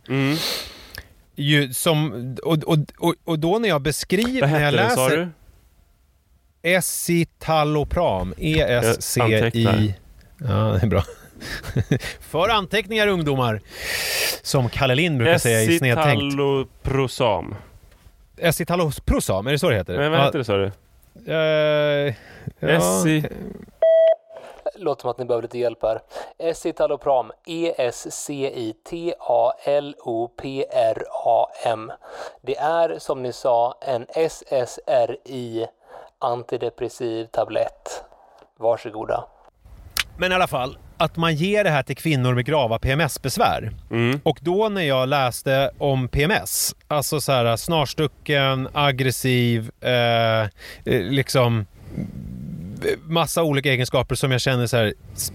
Och då när jag beskriver... Vad hette när jag läser... sa du? Escitalopram. E-S-C-I... Ja, det är bra. För anteckningar, ungdomar. Som Kalle Lind brukar säga i Snedtänkt. Escitalopram. Escitalopram, är det så det heter? Men vad heter det, sa du? Låter som att ni behöver lite hjälp här. Escitalopram. Escitalopram. Det är, som ni sa, en SSRI antidepressiv tablett. Varsågoda. Men i alla fall, att man ger det här till kvinnor med grava PMS-besvär. Och då när jag läste om PMS, alltså så här snarstucken, aggressiv, liksom massa olika egenskaper som jag kände så här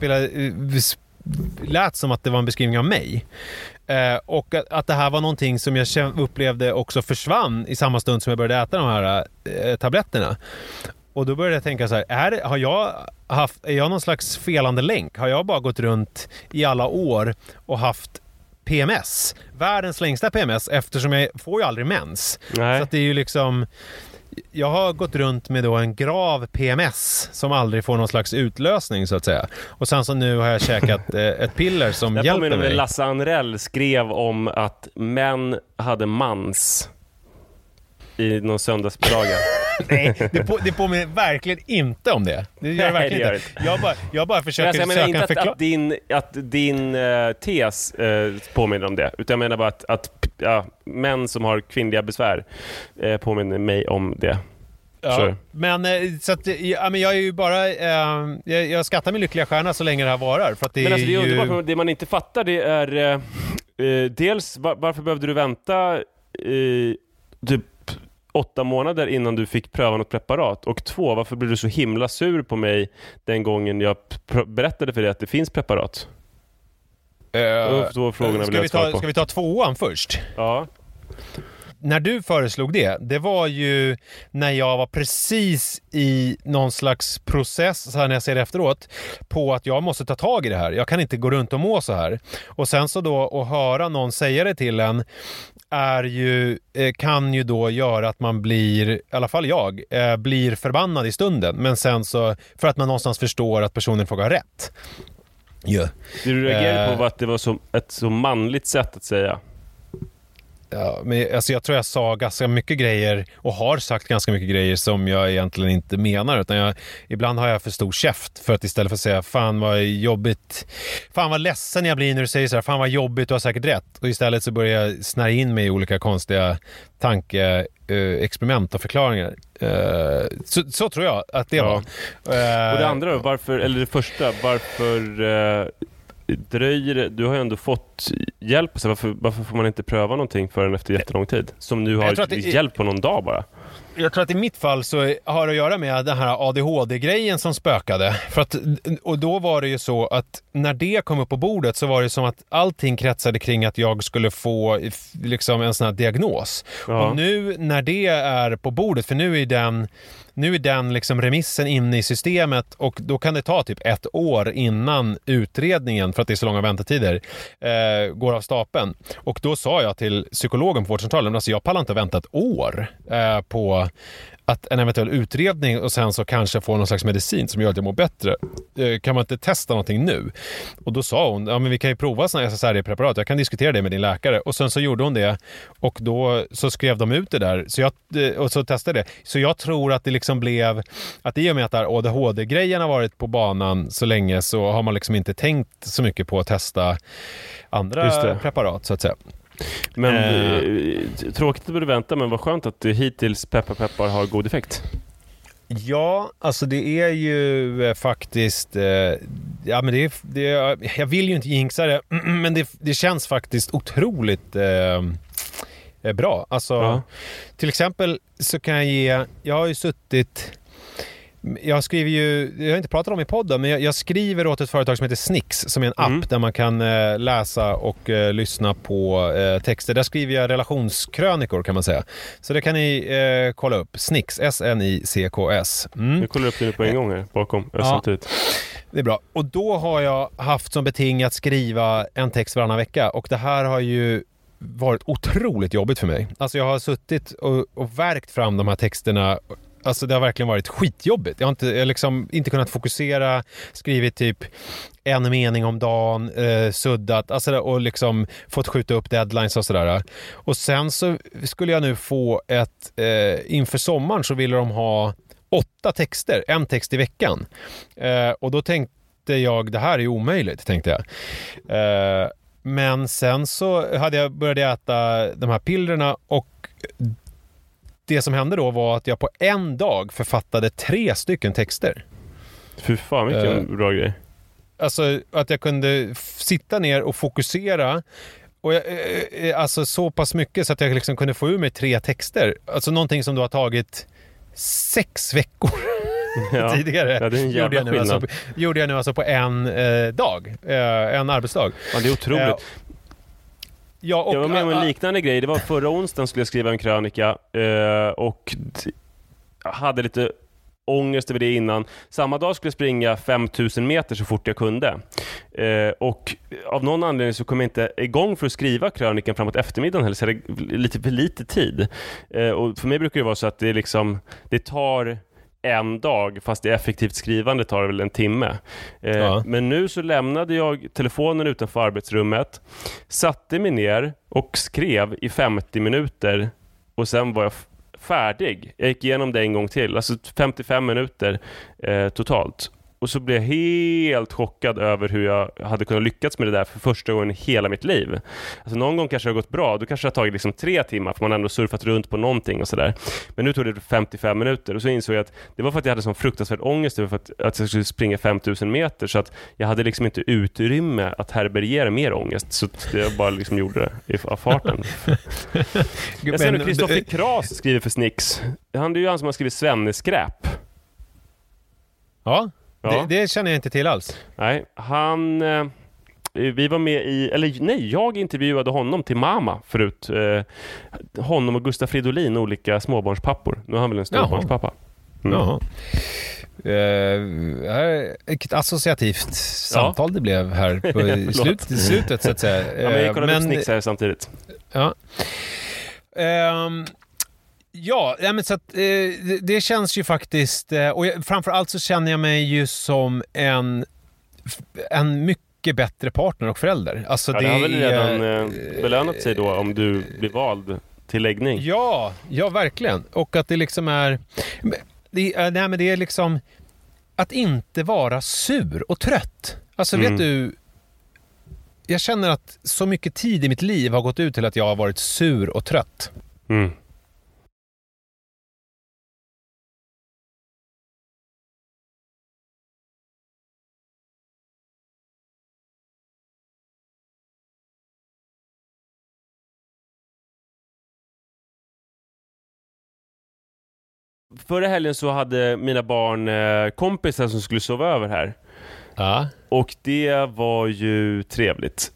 lät som att det var en beskrivning av mig. Och att det här var någonting som jag upplevde också försvann i samma stund som jag började äta de här tabletterna. Och då började jag tänka så här, är jag någon slags felande länk? Har jag bara gått runt i alla år och haft PMS? Världens längsta PMS, eftersom jag får ju aldrig mens. Nej. Så att det är ju liksom, jag har gått runt med då en grav PMS som aldrig får någon slags utlösning så att säga. Och sen så nu har jag käkat ett piller som hjälper mig. Lasse Anrell skrev om att män hade mans i någon söndagsbilaga. Nej, det påminner verkligen inte om det. Det gör det verkligen inte. Jag bara försöker söka en förklaring. Att din tes påminner om det. Utan jag menar bara att män som har kvinnliga besvär påminner mig om det. Ja, men så att men jag är ju bara jag skattar min lyckliga stjärna så länge det här varar, för att det men alltså, det är ju underbart. Det man inte fattar, det är dels varför behövde du vänta typ 8 månader innan du fick pröva något preparat, och 2, varför blev du så himla sur på mig den gången jag berättade för dig att det finns preparat? Då frågorna vill jag svara på. Ska vi ta 2:an först? Ja. När du föreslog det var ju när jag var precis i någon slags process, så här när jag ser det efteråt, på att jag måste ta tag i det här. Jag kan inte gå runt och må så här. Och sen så då att höra någon säga det till en är ju, kan ju då göra att man blir, i alla fall jag, blir förbannad i stunden. Men sen så, för att man någonstans förstår att personen får ha rätt. Yeah. Det du reagerade på var att det var ett så manligt sätt att säga. Ja, men alltså jag tror jag sa ganska mycket grejer och har sagt ganska mycket grejer som jag egentligen inte menar, utan ibland har jag för stor käft för att istället för att säga fan vad jobbigt, fan vad ledsen jag blir när du säger så här, fan vad jobbigt, du har säkert rätt, och istället så börjar jag snärja in mig i olika konstiga experiment och förklaringar. Så tror jag att det var. Och det andra då, varför, eller det första, varför dröjer det? Du har ju ändå fått hjälp, så varför får man inte pröva någonting förrän efter jättelång tid? Som nu har hjälp på någon dag bara. Jag tror att i mitt fall så har det att göra med den här ADHD-grejen som spökade. Och då var det ju så att när det kom upp på bordet så var det som att allting kretsade kring att jag skulle få liksom en sån här diagnos. Ja. Och nu när det är på bordet, för nu är den liksom remissen inne i systemet, och då kan det ta typ 1 år innan utredningen, för att det är så långa väntetider, går av stapeln. Och då sa jag till psykologen på vårdcentralen, alltså jag pallar inte vänta 1 år på att en eventuell utredning och sen så kanske få någon slags medicin som gör att jag mår bättre. Kan man inte testa någonting nu? Och då sa hon, ja men vi kan ju prova sådana SSRI-preparat, jag kan diskutera det med din läkare. Och sen så gjorde hon det, och då så skrev de ut det där, och så testade det. Så jag tror att det liksom blev, att i och med att där ADHD-grejen har varit på banan så länge, så har man liksom inte tänkt så mycket på att testa andra preparat så att säga. Men tråkigt att börja vänta, men vad skönt att du hittills peppar har god effekt. Ja, alltså det är ju faktiskt ja men det jag vill ju inte jinxa det, men det känns faktiskt otroligt bra. Alltså till exempel så kan jag har ju suttit, jag skriver ju, jag har inte pratat om i podden, men jag skriver åt ett företag som heter Snix, som är en app där man kan läsa och lyssna på texter. Där skriver jag relationskrönikor, kan man säga. Så det kan ni kolla upp. Snix, SNICKS. Jag kollar upp det på en gång här bakom samtidigt. Det är bra. Och då har jag haft som beting att skriva en text varannan vecka, och det här har ju varit otroligt jobbigt för mig. Alltså jag har suttit och verkt fram de här texterna. Alltså det har verkligen varit skitjobbigt. Jag har liksom inte kunnat fokusera, skrivit typ en mening om dagen, suddat, alltså, och liksom fått skjuta upp deadlines och sådär. Och sen så skulle jag nu få inför sommaren så ville de ha 8 texter, en text i veckan. Och då tänkte tänkte jag, det här är omöjligt, tänkte jag. Men sen så hade jag börjat äta de här pillerna, och det som hände då var att jag på en dag författade 3 stycken texter. Fy fan, vilken bra grej. Alltså att jag kunde sitta ner och fokusera, och alltså så pass mycket så att jag liksom kunde få ur mig 3 texter. Alltså någonting som då har tagit 6 veckor tidigare. Ja, det är en jävla skillnad. Gjorde jag nu alltså på en dag, en arbetsdag. Ja, det är otroligt. Ja, och jag var med om en liknande grej. Det var förra onsdagen skulle jag skriva en krönika och hade lite ångest över det innan. Samma dag skulle jag springa 5000 meter så fort jag kunde. Och av någon anledning så kom jag inte igång för att skriva krönikan framåt eftermiddagen heller, så det lite för lite tid. Och för mig brukar det vara så att det liksom, det tar en dag, fast det effektivt skrivande tar väl en timme. Men nu så lämnade jag telefonen utanför arbetsrummet, satte mig ner och skrev i 50 minuter, och sen var jag färdig. Jag gick igenom det en gång till, alltså 55 minuter totalt. Och så blev jag helt chockad över hur jag hade kunnat lyckas med det där för första gången i hela mitt liv. Alltså någon gång kanske det har gått bra, då kanske det har tagit liksom 3 timmar, för man har ändå surfat runt på någonting och sådär. Men nu tog det 55 minuter, och så insåg jag att det var för att jag hade sån fruktansvärd ångest över att jag skulle springa 5000 meter, så att jag hade liksom inte utrymme att härbärgera mer ångest, så att jag bara liksom gjorde det av farten. Jag ser nu Kristoffer Kras skriver för Snicks. Han är ju han som har skrivit Svenneskräp. Ja. Det känner jag inte till alls. Nej, vi var med i, jag intervjuade honom till Mama förut. Honom och Gustaf Fridolin, olika småbarnspappor. Nu har han väl en storbarnspappa. Jaha. Vilket associativt samtal det blev här på slutet så att säga. Ja, men jag kollade upp Snicks här samtidigt. Ja. Ja, men så att, det känns ju faktiskt, och framförallt så känner jag mig ju som en mycket bättre partner och förälder. Alltså det har väl redan belönat sig då om du blir vald till läggning. Ja, verkligen. Och att det liksom är, men det är liksom att inte vara sur och trött. Alltså vet du, jag känner att så mycket tid i mitt liv har gått ut till att jag har varit sur och trött. Mm. Förra helgen så hade mina barn kompisar som skulle sova över här. Ja. Och det var ju trevligt,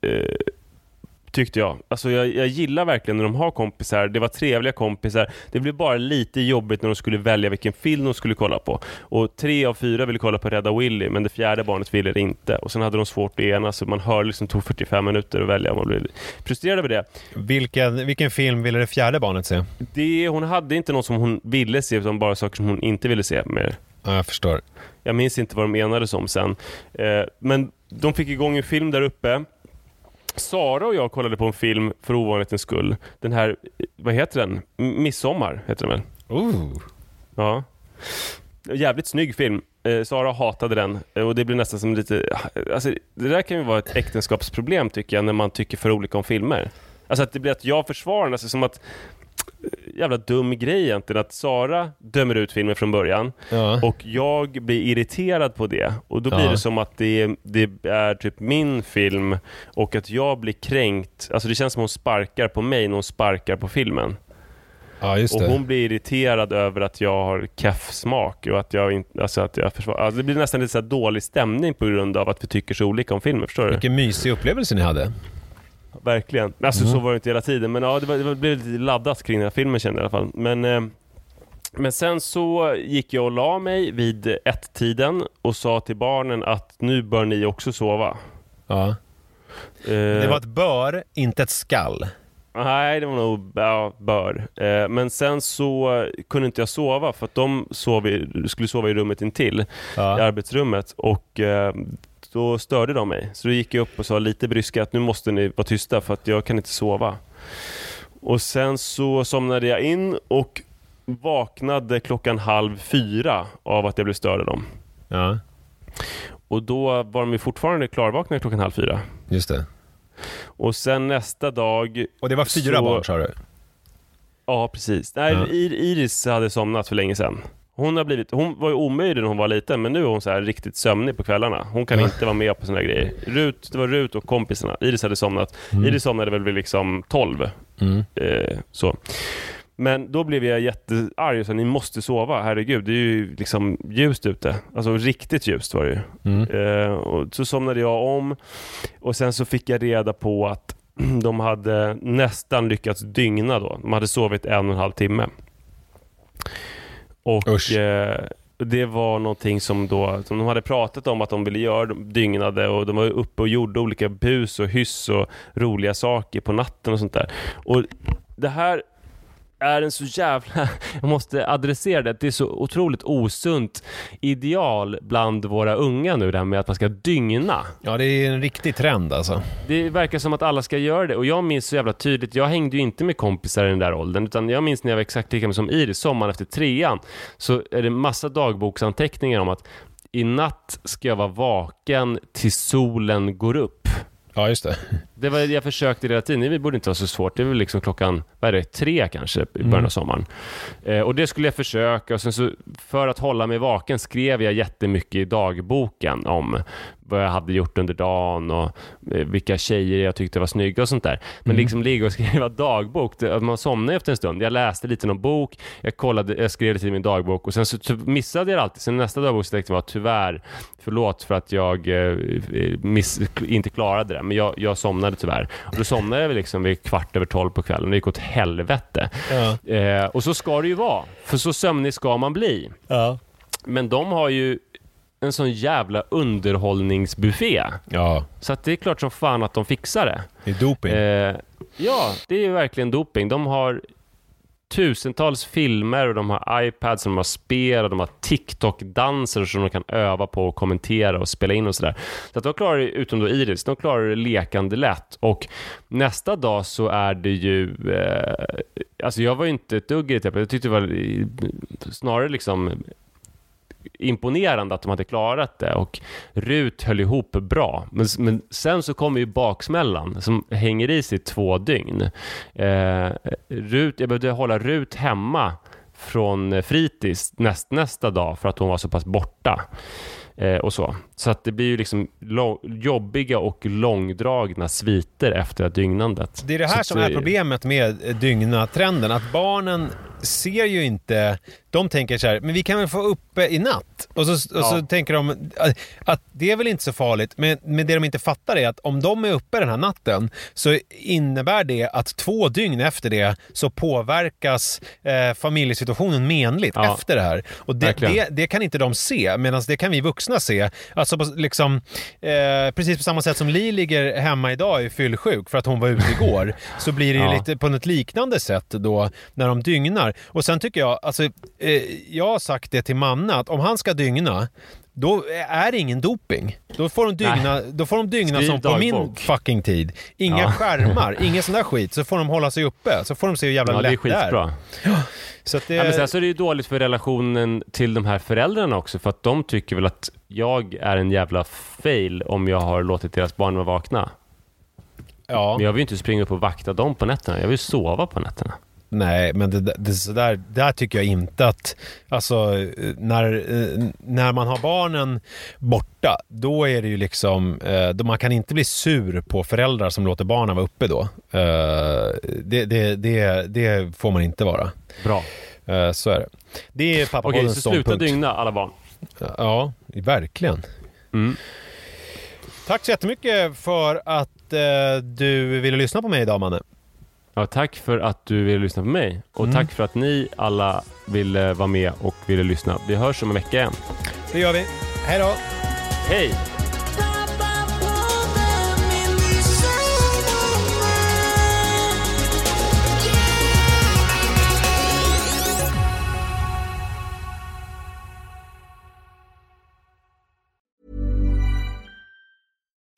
tyckte jag. Alltså jag gillar verkligen när de har kompisar. Det var trevliga kompisar. Det blev bara lite jobbigt när de skulle välja vilken film de skulle kolla på. Och 3 av 4 ville kolla på Rädda Willy, men det 4:e barnet ville det inte. Och sen hade de svårt att enas, så man hör liksom tog 45 minuter att välja. Man blev frustrerad över det. Vilken film ville det 4:e barnet se? Hon hade inte något som hon ville se, utan bara saker som hon inte ville se mer. Ja, jag förstår. Jag minns inte vad de enades om sen. Men de fick igång en film där uppe. Sara och jag kollade på en film för ovanlighetens skull. Den här, vad heter den? Midsommar heter den väl? Ja. Jävligt snygg film. Sara hatade den. Och det blir nästan som lite... Alltså, det där kan ju vara ett äktenskapsproblem tycker jag, när man tycker för olika om filmer. Alltså att det blir att jag försvarar, alltså som att... Jävla dum grej egentligen, att Sara dömer ut filmen från början och jag blir irriterad på det, och då blir det som att det är typ min film och att jag blir kränkt. Alltså det känns som hon sparkar på mig när hon sparkar på filmen. Ja, just det. Och hon blir irriterad över att jag har keff smak och att jag inte, alltså att jag försvarar. Alltså det blir nästan lite så här dålig stämning på grund av att vi tycker så olika om filmer, förstår du? Vilken mysig upplevelse ni hade. Verkligen. Alltså så var det inte hela tiden. Men ja, det blev lite laddat kring den här filmen, kände jag i alla fall. Men sen så gick jag och la mig vid 1-tiden och sa till barnen att nu bör ni också sova. Ja. Det var ett bör, inte ett skall. Nej, det var nog bör. Men sen så kunde inte jag sova för att de skulle sova i rummet intill, i arbetsrummet. Och... då störde de mig. Så då gick jag upp och sa lite bryska att nu måste ni vara tysta för att jag kan inte sova. Och sen så somnade jag in och vaknade 3:30 av att jag blev störd av dem. Ja. Och då var de ju fortfarande klarvakna 3:30. Just det. Och sen nästa dag... Och det var 4 barn, sa du? Ja, precis. Nej, Iris hade somnat för länge sedan. Hon var ju omöjlig när hon var liten, men nu är hon så här riktigt sömnig på kvällarna. Hon kan inte vara med på såna här grejer. Det var Rut och kompisarna. Iris hade somnat. Iris somnade väl vid liksom 12. Så. Men då blev jag jättearg och sa, ni måste sova, herregud, det är ju liksom ljust ute. Alltså riktigt ljust var det ju. Och så somnade jag om. Och sen så fick jag reda på att de hade nästan lyckats dygna då. De hade sovit 1,5 timme. Och det var någonting som de hade pratat om att de ville göra, de dygnade, och de var uppe och gjorde olika bus och hyss och roliga saker på natten och sånt där. Och det här är en så jävla... Jag måste adressera det. Det är så otroligt osunt ideal bland våra unga nu, det här med att man ska dygna. Ja, det är en riktig trend alltså. Det verkar som att alla ska göra det. Och jag minns så jävla tydligt, jag hängde ju inte med kompisar i den där åldern, utan jag minns när jag var exakt lika som Iris, sommaren efter 3:an, så är det massa dagboksanteckningar om att i natt ska jag vara vaken till solen går upp. Ja, just det. Det var jag försökte hela tiden. Det borde inte vara så svårt. Det var liksom klockan 3 kanske i början av sommaren. Och det skulle jag försöka. Och sen så, för att hålla mig vaken, skrev jag jättemycket i dagboken om vad jag hade gjort under dagen och vilka tjejer jag tyckte var snygga och sånt där. Men liksom ligga och skriva dagbok, man somnade efter en stund. Jag läste lite någon bok, jag skrev lite i min dagbok, och sen så missade jag alltid. Sen nästa dagbok var tyvärr, förlåt för att jag inte klarade det, men jag somnade tyvärr. Och då somnade jag liksom vid 11:15 på kvällen. Det gick åt helvete. Ja. Och så ska det ju vara, för så sömnig ska man bli. Ja. Men de har ju en sån jävla underhållningsbuffé. Ja. Så att det är klart som fan att de fixar det. Det är doping. Ja, det är ju verkligen doping. De har tusentals filmer och de har iPads, de har spel och de har TikTok-danser som de kan öva på och kommentera och spela in och sådär. Så att de klarar det, utom då Iris, de klarar det lekande lätt. Och nästa dag så är det ju alltså jag var ju inte ett dugg i det. Jag tyckte det var snarare liksom imponerande att de hade klarat det, och Rut höll ihop bra, men sen så kommer ju baksmällan som hänger i sig 2 dygn. Jag behövde hålla Rut hemma från fritids nästa dag för att hon var så pass borta. Och så att det blir ju liksom jobbiga och långdragna sviter efter dygnandet. Det är det här som är problemet med dygna-trenden, att barnen ser ju inte, de tänker så här, men vi kan väl få uppe i natt, och så tänker de att det är väl inte så farligt, men det de inte fattar är att om de är uppe den här natten så innebär det att 2 dygn efter det så påverkas familjesituationen menligt efter det här, och det kan inte de se, medan det kan vi vuxna se. Alltså liksom, precis på samma sätt som Li ligger hemma idag är fyllsjuk för att hon var ute igår, så blir det ju lite på något liknande sätt då när de dygnar. Och sen tycker jag, alltså, jag har sagt det till Manna, att om han ska dygna, då är det ingen doping. Då får de dygna som på min fucking tid. Inga skärmar, ingen sån där skit. Så får de hålla sig uppe. Så får de se hur jävla lätt det är. Skitbra. Så att men sen så är det ju dåligt för relationen till de här föräldrarna också, för att de tycker väl att jag är en jävla fail om jag har låtit deras barn vara vakna. Ja. Men jag vill inte springa upp och vakta dem på nätterna. Jag vill sova på nätterna. Nej, men det så där tycker jag inte att, alltså, när man har barnen borta, då är det ju liksom, man kan inte bli sur på föräldrar som låter barnen vara uppe då. Det får man inte vara. Bra. Så är det. Det är pappapoddens ståndpunkt. Sluta dygna alla barn. Ja, verkligen. Tack så jättemycket för att du ville lyssna på mig idag, Manne. Ja, tack för att du ville lyssna på mig. Och tack för att ni alla ville vara med och ville lyssna. Vi hörs om en vecka igen. Det gör vi. Hej då. Hej.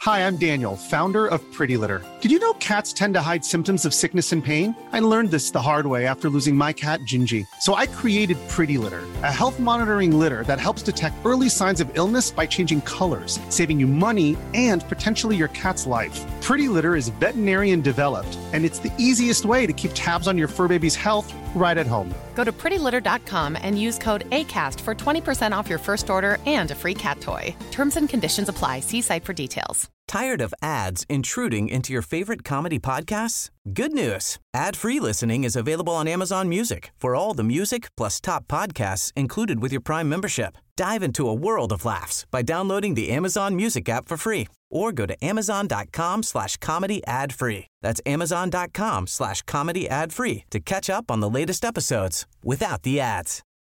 Hi, I'm Daniel, founder of Pretty Litter. Did you know cats tend to hide symptoms of sickness and pain? I learned this the hard way after losing my cat, Gingy. So I created Pretty Litter, a health monitoring litter that helps detect early signs of illness by changing colors, saving you money and potentially your cat's life. Pretty Litter is veterinarian developed, and it's the easiest way to keep tabs on your fur baby's health right at home. Go to prettylitter.com and use code ACAST for 20% off your first order and a free cat toy. Terms and conditions apply. See site for details. Tired of ads intruding into your favorite comedy podcasts? Good news. Ad-free listening is available on Amazon Music for all the music plus top podcasts included with your Prime membership. Dive into a world of laughs by downloading the Amazon Music app for free or go to amazon.com/comedy ad-free. That's amazon.com/comedy ad-free to catch up on the latest episodes without the ads.